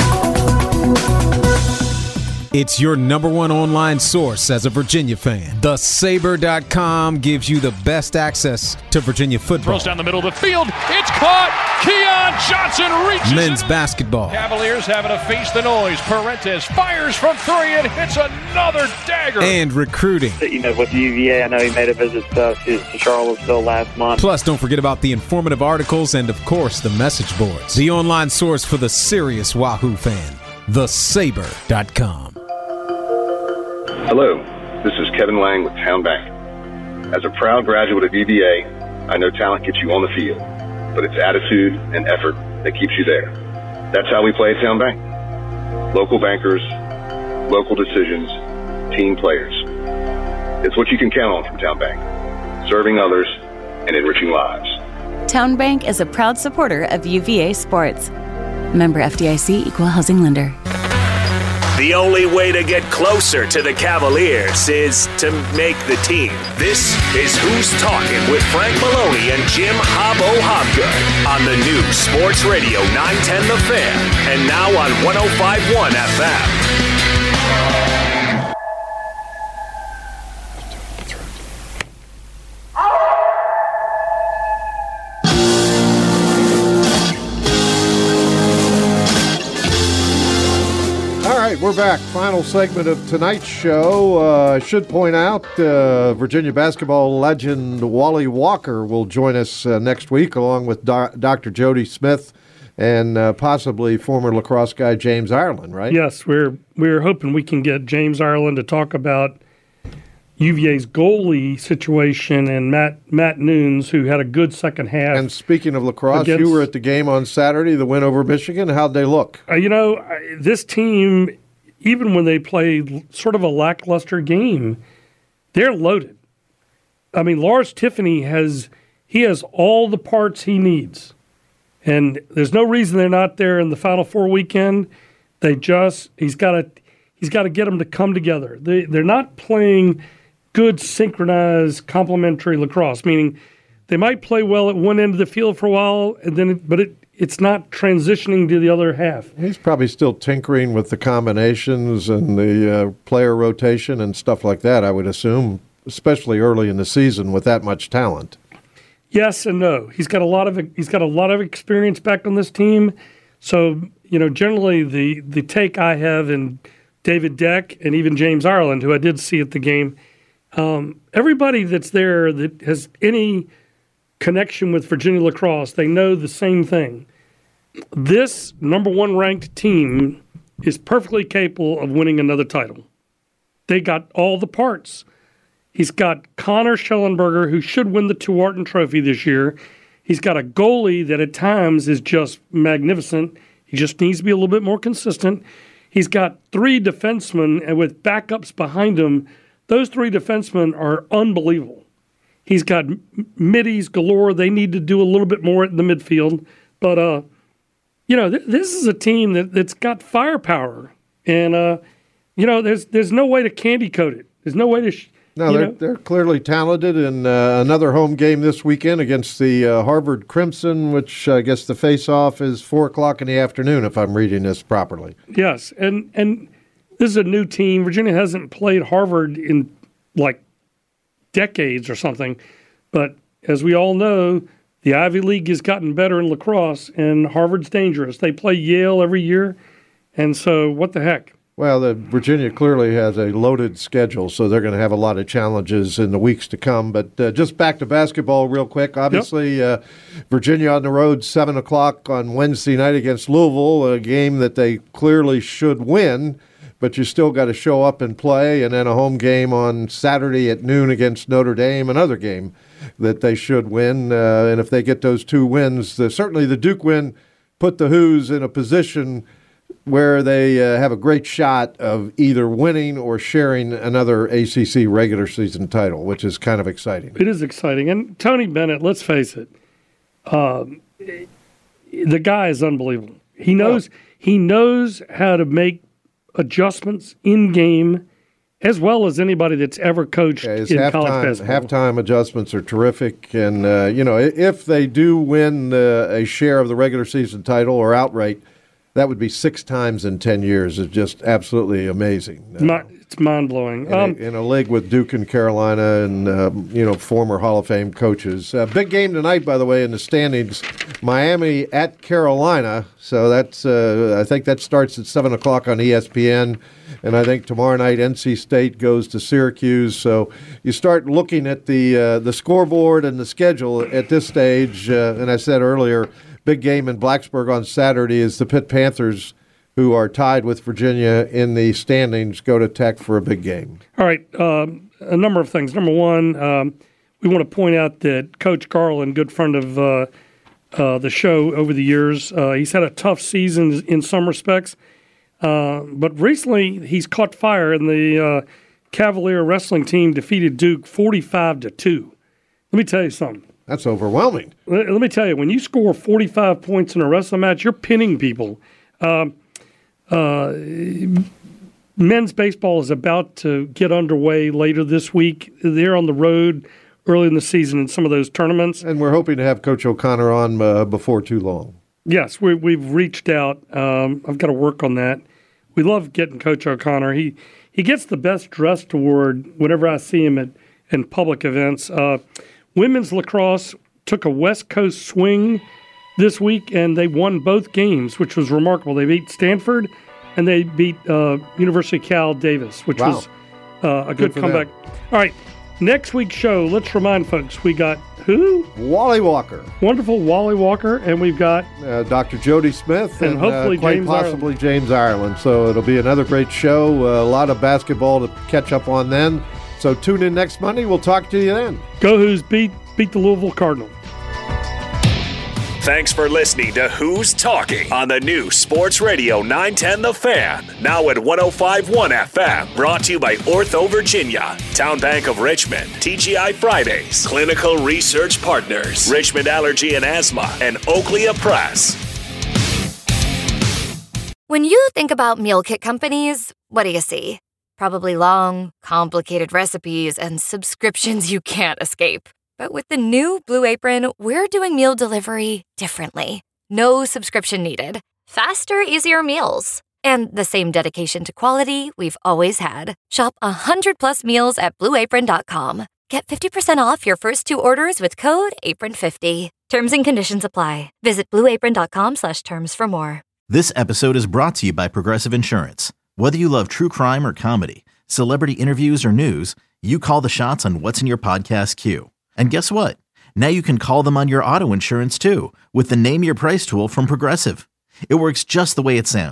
It's your number one online source as a Virginia fan. the saber dot com gives you the best access to Virginia football. Throws down the middle of the field. It's caught. Keon Johnson reaches Men's it. basketball. Cavaliers having to face the noise. Parentes fires from three and hits another dagger. And recruiting. You know, with U V A, I know he made a visit uh, to, to Charlottesville last month. Plus, don't forget about the informative articles and, of course, the message boards. The online source for the serious Wahoo fan. the saber dot com. Hello, this is Kevin Lang with Town Bank. As a proud graduate of U V A, I know talent gets you on the field, but it's attitude and effort that keeps you there. That's how we play at Town Bank. Local bankers, local decisions, team players. It's what you can count on from Town Bank, serving others and enriching lives. Town Bank is a proud supporter of U V A sports. Member F D I C, Equal Housing Lender. The only way to get closer to the Cavaliers is to make the team. This is Who's Talking with Frank Maloney and Jim Hobbo Hobgood on the new Sports Radio nine ten The Fan and now on one oh five point one F M. We're back. Final segment of tonight's show. Uh, I should point out uh, Virginia basketball legend Wally Walker will join us uh, next week, along with Do- Doctor Jody Smith and uh, possibly former lacrosse guy James Ireland, right? Yes, we're we're hoping we can get James Ireland to talk about U V A's goalie situation and Matt Matt Nunes, who had a good second half. And speaking of lacrosse, against, you were at the game on Saturday, the win over Michigan. How'd they look? Uh, you know, this team, even when they play sort of a lackluster game, they're loaded. I mean, Lars Tiffany has he has all the parts he needs. And there's no reason they're not there in the Final Four weekend. They just he's got to he's got to get them to come together. They they're not playing good synchronized complementary lacrosse, meaning they might play well at one end of the field for a while, and then it, but it it's not transitioning to the other half. He's probably still tinkering with the combinations and the uh, player rotation and stuff like that, I would assume, especially early in the season with that much talent. Yes and no. He's got a lot of he's got a lot of experience back on this team. So, you know, generally the the take I have in David Deck and even James Ireland, who I did see at the game, um, everybody that's there that has any connection with Virginia lacrosse, they know the same thing. This number one ranked team is perfectly capable of winning another title. they got all the parts. He's got Connor Schellenberger, who should win the Tuarton Trophy this year. He's got a goalie that at times is just magnificent. He just needs to be a little bit more consistent. He's got three defensemen, and with backups behind him, those three defensemen are unbelievable. He's got middies galore. They need to do a little bit more in the midfield. But, uh, you know, th- this is a team that, that's got firepower. And, uh, you know, there's there's no way to candy coat it. There's no way to... Sh- No, they're, they're clearly talented, and uh, another home game this weekend against the uh, Harvard Crimson, which I guess the face-off is four o'clock in the afternoon, if I'm reading this properly. Yes, and and this is a new team. Virginia hasn't played Harvard in, like, decades or something, but as we all know, the Ivy League has gotten better in lacrosse, and Harvard's dangerous. They play Yale every year, and so what the heck? Well, the, Virginia clearly has a loaded schedule, so they're going to have a lot of challenges in the weeks to come. But uh, just back to basketball real quick. Obviously, yep. uh, Virginia on the road, seven o'clock on Wednesday night against Louisville, a game that they clearly should win, but you still got to show up and play. And then a home game on Saturday at noon against Notre Dame, another game that they should win. Uh, and if they get those two wins, the, certainly the Duke win put the Hoos in a position where they uh, have a great shot of either winning or sharing another A C C regular season title, which is kind of exciting. It is exciting. And Tony Bennett, let's face it, um, the guy is unbelievable. He knows oh. he knows how to make adjustments in game as well as anybody that's ever coached yeah, in halftime, college basketball. Halftime adjustments are terrific. And, uh, you know, if they do win uh, a share of the regular season title or outright, that would be six times in ten years. It's just absolutely amazing. Uh, it's mind-blowing. In, um, a, in a league with Duke and Carolina and, um, you know, former Hall of Fame coaches. Uh, big game tonight, by the way, in the standings. Miami at Carolina. So that's uh, I think that starts at seven o'clock on E S P N. And I think tomorrow night N C State goes to Syracuse. So you start looking at the, uh, the scoreboard and the schedule at this stage. Uh, and I said earlier, big game in Blacksburg on Saturday is the Pitt Panthers, who are tied with Virginia in the standings, go to Tech for a big game. All right, um, a number of things. Number one, um, we want to point out that Coach Garland, good friend of uh, uh, the show over the years, uh, he's had a tough season in some respects, uh, but recently he's caught fire, and the uh, Cavalier wrestling team defeated Duke forty-five to two. Let me tell you something. That's overwhelming. Let, let me tell you, when you score forty-five points in a wrestling match, you're pinning people. Um, uh, men's baseball is about to get underway later this week. They're on the road early in the season in some of those tournaments. And we're hoping to have Coach O'Connor on uh, before too long. Yes, we, we've reached out. Um, I've got to work on that. We love getting Coach O'Connor. He he gets the best dressed award whenever I see him at in public events. Uh, women's lacrosse took a West Coast swing this week, and they won both games, which was remarkable. They beat Stanford, and they beat uh, University of Cal Davis, which wow. was uh, a good, good comeback. Them. All right, next week's show, let's remind folks, we got who? Wally Walker. Wonderful Wally Walker, and we've got uh, Doctor Jody Smith, and, and hopefully uh, quite James possibly Ireland. James Ireland. So it'll be another great show. Uh, a lot of basketball to catch up on then. So tune in next Monday. We'll talk to you then. Go Hoos! Beat beat the Louisville Cardinals. Thanks for listening to Who's Talking on the new Sports Radio nine ten The Fan, now at one oh five point one F M. Brought to you by Ortho Virginia, Town Bank of Richmond, T G I Fridays, Clinical Research Partners, Richmond Allergy and Asthma, and Oakley Press. When you think about meal kit companies, what do you see? Probably long, complicated recipes and subscriptions you can't escape. But with the new Blue Apron, we're doing meal delivery differently. No subscription needed. Faster, easier meals. And the same dedication to quality we've always had. Shop one hundred plus meals at blue apron dot com. Get fifty percent off your first two orders with code apron fifty. Terms and conditions apply. Visit blue apron dot com slash terms for more. This episode is brought to you by Progressive Insurance. Whether you love true crime or comedy, celebrity interviews or news, you call the shots on what's in your podcast queue. And guess what? Now you can call them on your auto insurance too with the Name Your Price tool from Progressive. It works just the way it sounds.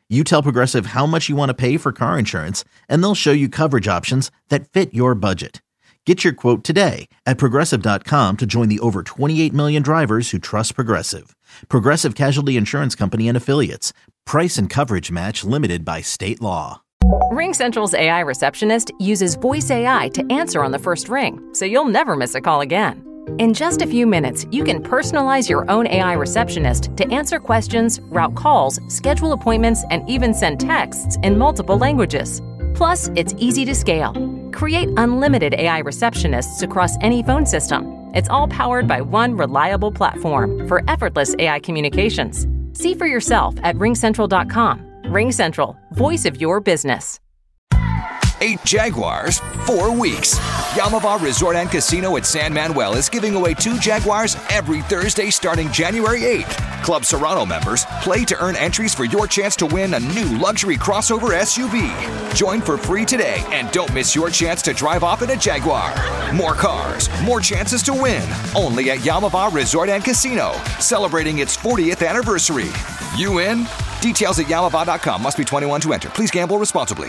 You tell Progressive how much you want to pay for car insurance, and they'll show you coverage options that fit your budget. Get your quote today at Progressive dot com to join the over twenty-eight million drivers who trust Progressive. Progressive Casualty Insurance Company and Affiliates. Price and coverage match limited by state law. RingCentral's A I receptionist uses voice A I to answer on the first ring, so you'll never miss a call again. In just a few minutes, you can personalize your own A I receptionist to answer questions, route calls, schedule appointments, and even send texts in multiple languages. Plus, it's easy to scale. Create unlimited A I receptionists across any phone system. It's all powered by one reliable platform for effortless A I communications. See for yourself at ring central dot com. RingCentral, voice of your business. Eight Jaguars, four weeks. Yamava Resort and Casino at San Manuel is giving away two Jaguars every Thursday starting January eighth. Club Serrano members play to earn entries for your chance to win a new luxury crossover S U V. Join for free today and don't miss your chance to drive off in a Jaguar. More cars, more chances to win. Only at Yamava Resort and Casino, celebrating its fortieth anniversary. You in? Details at yamava dot com. Must be twenty-one to enter. Please gamble responsibly.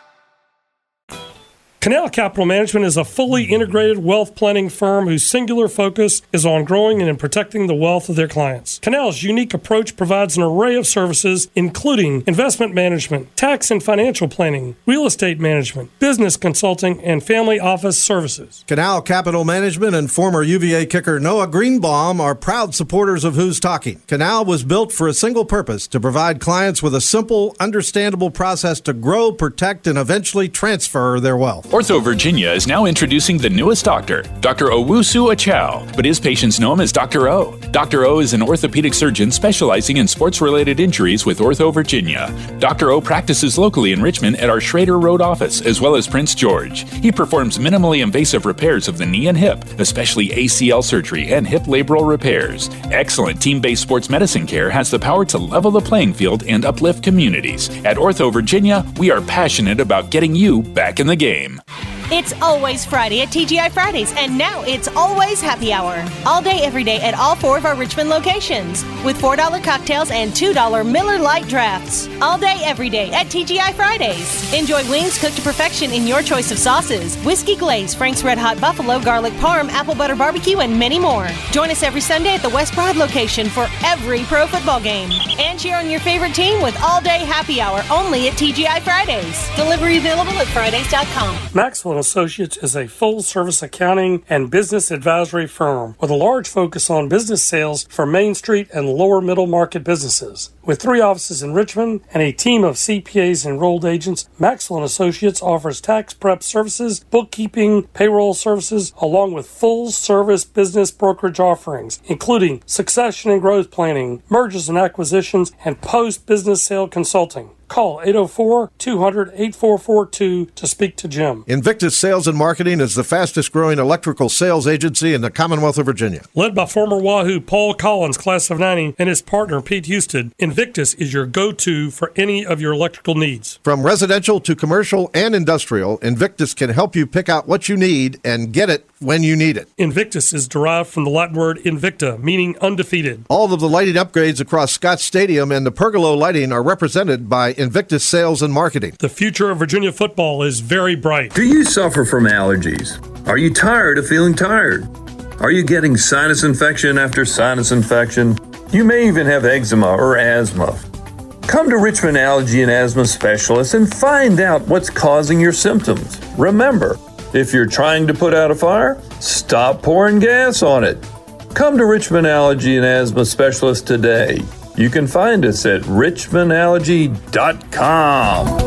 Canal Capital Management is a fully integrated wealth planning firm whose singular focus is on growing and in protecting the wealth of their clients. Canal's unique approach provides an array of services, including investment management, tax and financial planning, real estate management, business consulting, and family office services. Canal Capital Management and former U V A kicker Noah Greenbaum are proud supporters of Who's Talking. Canal was built for a single purpose, to provide clients with a simple, understandable process to grow, protect, and eventually transfer their wealth. Ortho Virginia is now introducing the newest doctor, Doctor Owusu Achal, but his patients know him as Doctor O. Doctor O is an orthopedic surgeon specializing in sports-related injuries with Ortho Virginia. Doctor O practices locally in Richmond at our Schrader Road office, as well as Prince George. He performs minimally invasive repairs of the knee and hip, especially A C L surgery and hip labral repairs. Excellent team-based sports medicine care has the power to level the playing field and uplift communities. At Ortho Virginia, we are passionate about getting you back in the game. It's always Friday at T G I Fridays, and now it's always happy hour. All day, every day at all four of our Richmond locations, with four dollar cocktails and two dollar Miller Lite drafts. All day, every day at T G I Fridays. Enjoy wings cooked to perfection in your choice of sauces, whiskey glaze, Frank's Red Hot Buffalo, garlic parm, apple butter barbecue, and many more. Join us every Sunday at the West Broad location for every pro football game. And cheer on your favorite team with all day happy hour only at T G I Fridays. Delivery available at Fridays dot com. Maxwell and Associates is a full-service accounting and business advisory firm with a large focus on business sales for Main Street and lower middle market businesses. With three offices in Richmond and a team of C P As and enrolled agents, Maxwell and Associates offers tax prep services, bookkeeping, payroll services, along with full-service business brokerage offerings, including succession and growth planning, mergers and acquisitions, and post-business sale consulting. Call eight oh four, two hundred, eight four four two to speak to Jim. Invictus Sales and Marketing is the fastest-growing electrical sales agency in the Commonwealth of Virginia. Led by former Wahoo Paul Collins, class of ninety, and his partner Pete Houston, Invictus is your go-to for any of your electrical needs. From residential to commercial and industrial, Invictus can help you pick out what you need and get it when you need it. Invictus is derived from the Latin word invicta, meaning undefeated. All of the lighting upgrades across Scott Stadium and the Pergolo lighting are represented by Invictus Sales and Marketing. The future of Virginia football is very bright. Do you suffer from allergies? Are you tired of feeling tired? Are you getting sinus infection after sinus infection? You may even have eczema or asthma. Come to Richmond Allergy and Asthma Specialists and find out what's causing your symptoms. Remember, if you're trying to put out a fire, stop pouring gas on it. Come to Richmond Allergy and Asthma Specialists today. You can find us at richmond allergy dot com.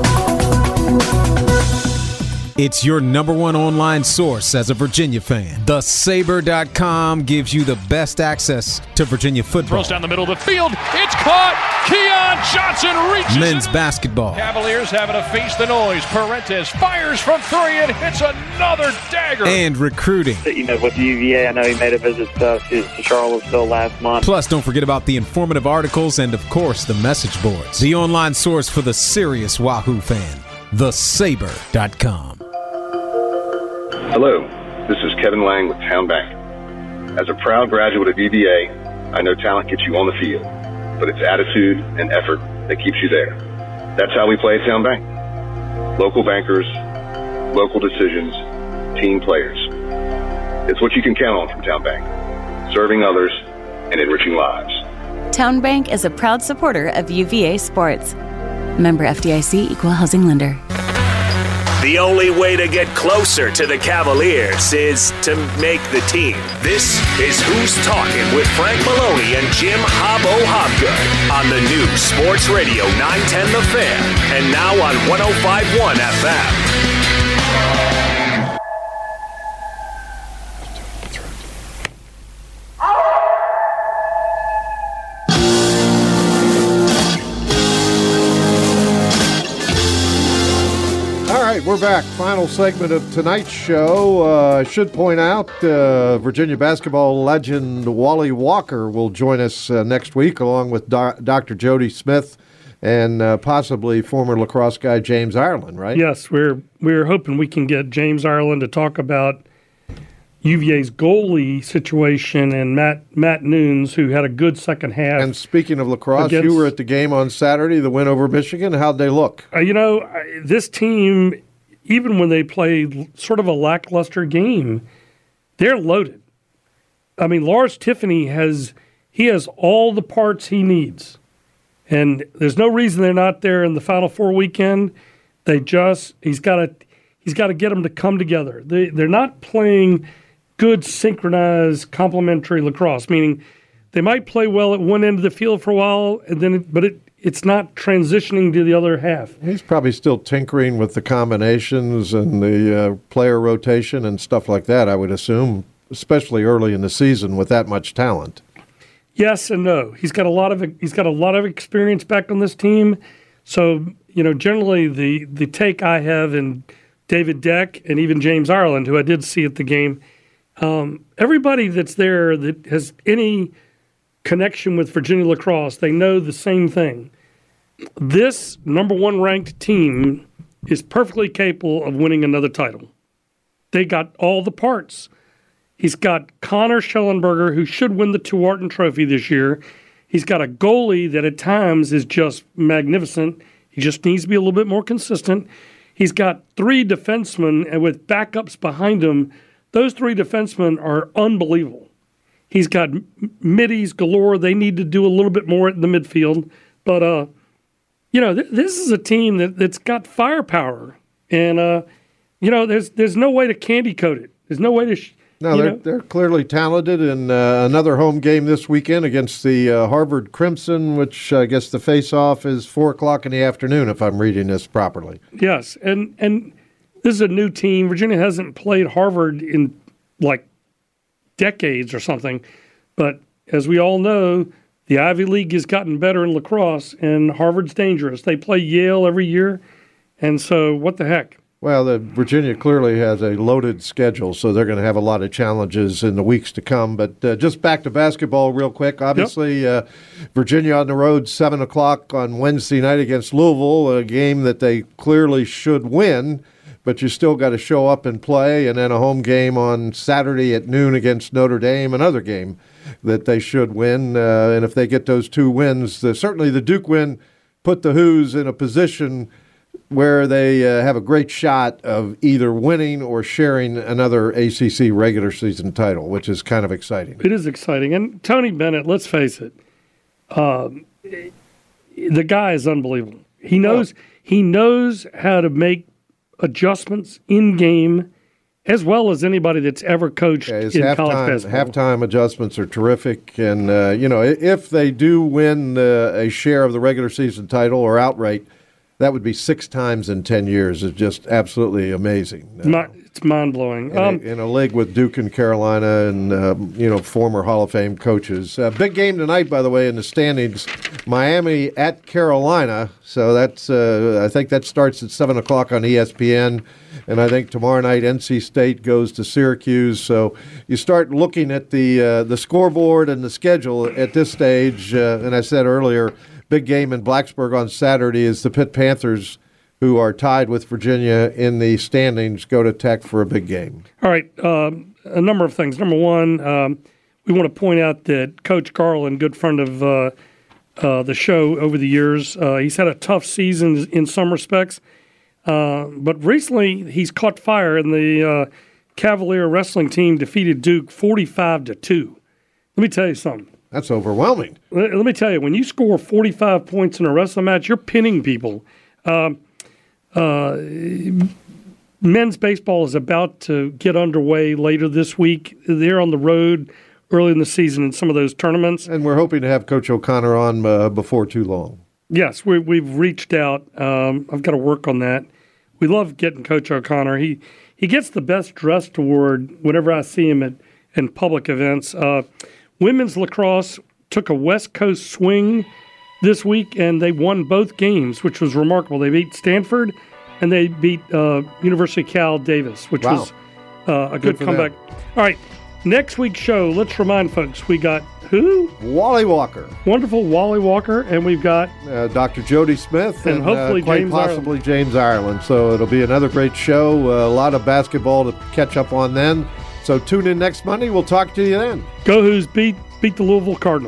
It's your number one online source as a Virginia fan. the saber dot com gives you the best access to Virginia football. Throws down the middle of the field. It's caught. Keon Johnson reaches Men's it. basketball. Cavaliers having to face the noise. Parentes fires from three and hits another dagger. And recruiting. You know, with U V A, I know he made a visit uh, to, to Charlottesville last month. Plus, don't forget about the informative articles and, of course, the message boards. The online source for the serious Wahoo fan. the saber dot com. Hello, this is Kevin Lang with Town Bank. As a proud graduate of U V A, I know talent gets you on the field, but it's attitude and effort that keeps you there. That's how we play at Town Bank. Local bankers, local decisions, team players. It's what you can count on from Town Bank, serving others and enriching lives. Town Bank is a proud supporter of U V A sports. Member F D I C, Equal Housing Lender. The only way to get closer to the Cavaliers is to make the team. This is Who's Talking with Frank Maloney and Jim Hobbo Hobgood on the new Sports Radio nine ten The Fan and now on one oh five point one F M. We're back. Final segment of tonight's show. Uh, I should point out uh, Virginia basketball legend Wally Walker will join us uh, next week, along with Do- Doctor Jody Smith and uh, possibly former lacrosse guy James Ireland, right? Yes, we're we're hoping we can get James Ireland to talk about U V A's goalie situation and Matt Matt Nunes, who had a good second half. And speaking of lacrosse, against, you were at the game on Saturday, the win over Michigan. How'd they look? Uh, you know, this team, even when they play sort of a lackluster game, they're loaded. I mean, Lars Tiffany has he has all the parts he needs. And there's no reason they're not there in the Final Four weekend. They just he's got to he's got to get them to come together. They they're not playing good synchronized complementary lacrosse, meaning they might play well at one end of the field for a while, and then it, but it it's not transitioning to the other half. He's probably still tinkering with the combinations and the uh, player rotation and stuff like that, I would assume, especially early in the season with that much talent. Yes and no. He's got a lot of he's got a lot of experience back on this team. So, you know, generally the the take I have in David Deck and even James Ireland, who I did see at the game, um, everybody that's there that has any connection with Virginia lacrosse, they know the same thing. This number one ranked team is perfectly capable of winning another title. They got all the parts. He's got Connor Schellenberger, who should win the Tuarton Trophy this year. He's got a goalie that at times is just magnificent. He just needs to be a little bit more consistent. He's got three defensemen, and with backups behind him, those three defensemen are unbelievable. He's got middies galore. They need to do a little bit more in the midfield. But, uh, you know, th- this is a team that, that's got firepower. And, uh, you know, there's there's no way to candy coat it. There's no way to sh- No, they're, they're clearly talented, and uh, another home game this weekend against the uh, Harvard Crimson, which I guess the face-off is four o'clock in the afternoon, if I'm reading this properly. Yes, and and this is a new team. Virginia hasn't played Harvard in, like, decades or something, but as we all know, the Ivy League has gotten better in lacrosse, and Harvard's dangerous. They play Yale every year, and so what the heck? Well, the, Virginia clearly has a loaded schedule, so they're going to have a lot of challenges in the weeks to come. But uh, just back to basketball real quick. Obviously, yep. uh, Virginia on the road, seven o'clock on Wednesday night against Louisville, a game that they clearly should win, but you still got to show up and play, and then a home game on Saturday at noon against Notre Dame, another game that they should win. Uh, and if they get those two wins, the, certainly the Duke win put the Hoos in a position where they uh, have a great shot of either winning or sharing another A C C regular season title, which is kind of exciting. It is exciting. And Tony Bennett, let's face it, um, the guy is unbelievable. He knows oh. he knows how to make adjustments in game as well as anybody that's ever coached yeah, in halftime, college basketball. Halftime adjustments are terrific. And, uh, you know, if they do win uh, a share of the regular season title or outright, that would be six times in ten years. It's just absolutely amazing. Uh, it's mind-blowing. In, um, a, in a league with Duke and Carolina and, uh, you know, former Hall of Fame coaches. Uh, big game tonight, by the way, in the standings. Miami at Carolina. So that's uh, I think that starts at seven o'clock on E S P N. And I think tomorrow night N C State goes to Syracuse. So you start looking at the, uh, the scoreboard and the schedule at this stage. Uh, and I said earlier, big game in Blacksburg on Saturday is the Pitt Panthers, who are tied with Virginia in the standings, go to Tech for a big game. All right, um, a number of things. Number one, um, we want to point out that Coach Garland, good friend of uh, uh, the show over the years. Uh, he's had a tough season in some respects, uh, but recently he's caught fire, and the uh, Cavalier wrestling team defeated Duke forty-five to two. Let me tell you something. That's overwhelming. Let, let me tell you, when you score forty-five points in a wrestling match, you're pinning people. Um, uh, men's baseball is about to get underway later this week. They're on the road early in the season in some of those tournaments. And we're hoping to have Coach O'Connor on uh, before too long. Yes, we, we've reached out. Um, I've got to work on that. We love getting Coach O'Connor. He he gets the Best Dressed Award whenever I see him at in public events. Uh, women's lacrosse took a West Coast swing this week, and they won both games, which was remarkable. They beat Stanford, and they beat uh, University of Cal Davis, which wow. was uh, a good, good comeback. Them. All right, next week's show, let's remind folks, we got who? Wally Walker. Wonderful Wally Walker, and we've got uh, Doctor Jody Smith and, and hopefully uh, quite James possibly Ireland. James Ireland. So it'll be another great show. Uh, a lot of basketball to catch up on then. So tune in next Monday. We'll talk to you then. Go Who's beat beat the Louisville Cardinal.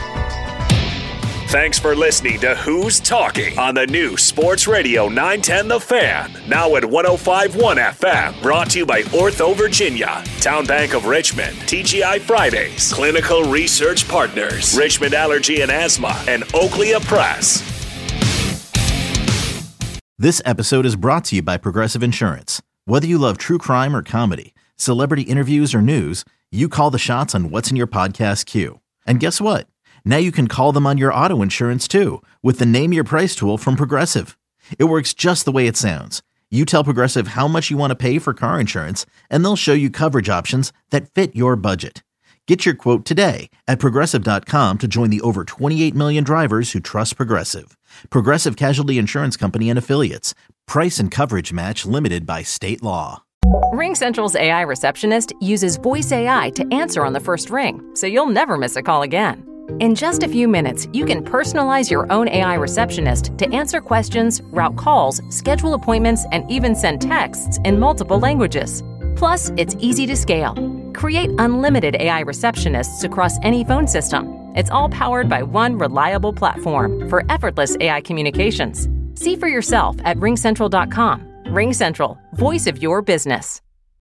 Thanks for listening to Who's Talking on the new Sports Radio nine ten The Fan. Now at one oh five point one F M. Brought to you by Ortho Virginia, Town Bank of Richmond, T G I Fridays, Clinical Research Partners, Richmond Allergy and Asthma, and Oakley Press. This episode is brought to you by Progressive Insurance. Whether you love true crime or comedy, celebrity interviews or news, you call the shots on what's in your podcast queue. And guess what? Now you can call them on your auto insurance too with the Name Your Price tool from Progressive. It works just the way it sounds. You tell Progressive how much you want to pay for car insurance, and they'll show you coverage options that fit your budget. Get your quote today at Progressive dot com to join the over twenty-eight million drivers who trust Progressive. Progressive Casualty Insurance Company and Affiliates. Price and coverage match limited by state law. RingCentral's A I receptionist uses voice A I to answer on the first ring, so you'll never miss a call again. In just a few minutes, you can personalize your own A I receptionist to answer questions, route calls, schedule appointments, and even send texts in multiple languages. Plus, it's easy to scale. Create unlimited A I receptionists across any phone system. It's all powered by one reliable platform for effortless A I communications. See for yourself at ring central dot com. RingCentral, voice of your business.